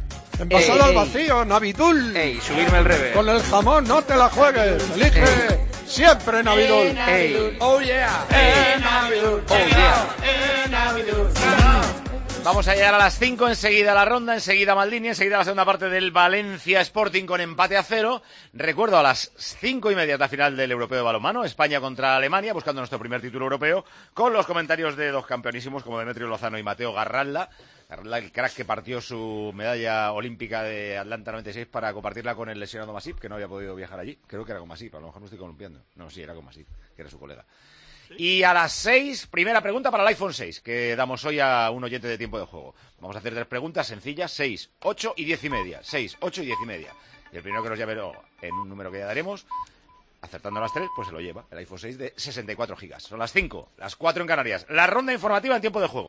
Envasado al vacío, Navidul. Subirme el revés. Con el jamón no te la juegues. Elige siempre Navidul. Oh yeah. Navidul. Oh yeah. Navidul. Vamos a llegar a las 5, enseguida la ronda, enseguida Maldini, enseguida la segunda parte del Valencia Sporting con empate a 0. Recuerdo, a las 5:30 la final del Europeo de Balonmano, España contra Alemania, buscando nuestro primer título europeo, con los comentarios de dos campeonísimos como Demetrio Lozano y Mateo Garralda. Garralda, el crack que partió su medalla olímpica de Atlanta 96 para compartirla con el lesionado Masip, que no había podido viajar allí. Creo que era con Masip, a lo mejor me estoy columpiando. No, sí, era con Masip, que era su colega. Y a las 6, primera pregunta para el iPhone 6, que damos hoy a un oyente de Tiempo de Juego. Vamos a hacer 3 preguntas sencillas, 6, 8 y 10:30. 6, 8 y 10:30. Y el primero que nos llame en un número que ya daremos, acertando las 3, pues se lo lleva. El iPhone 6 de 64 gigas. Son las 5, las 4 en Canarias. La ronda informativa en Tiempo de Juego.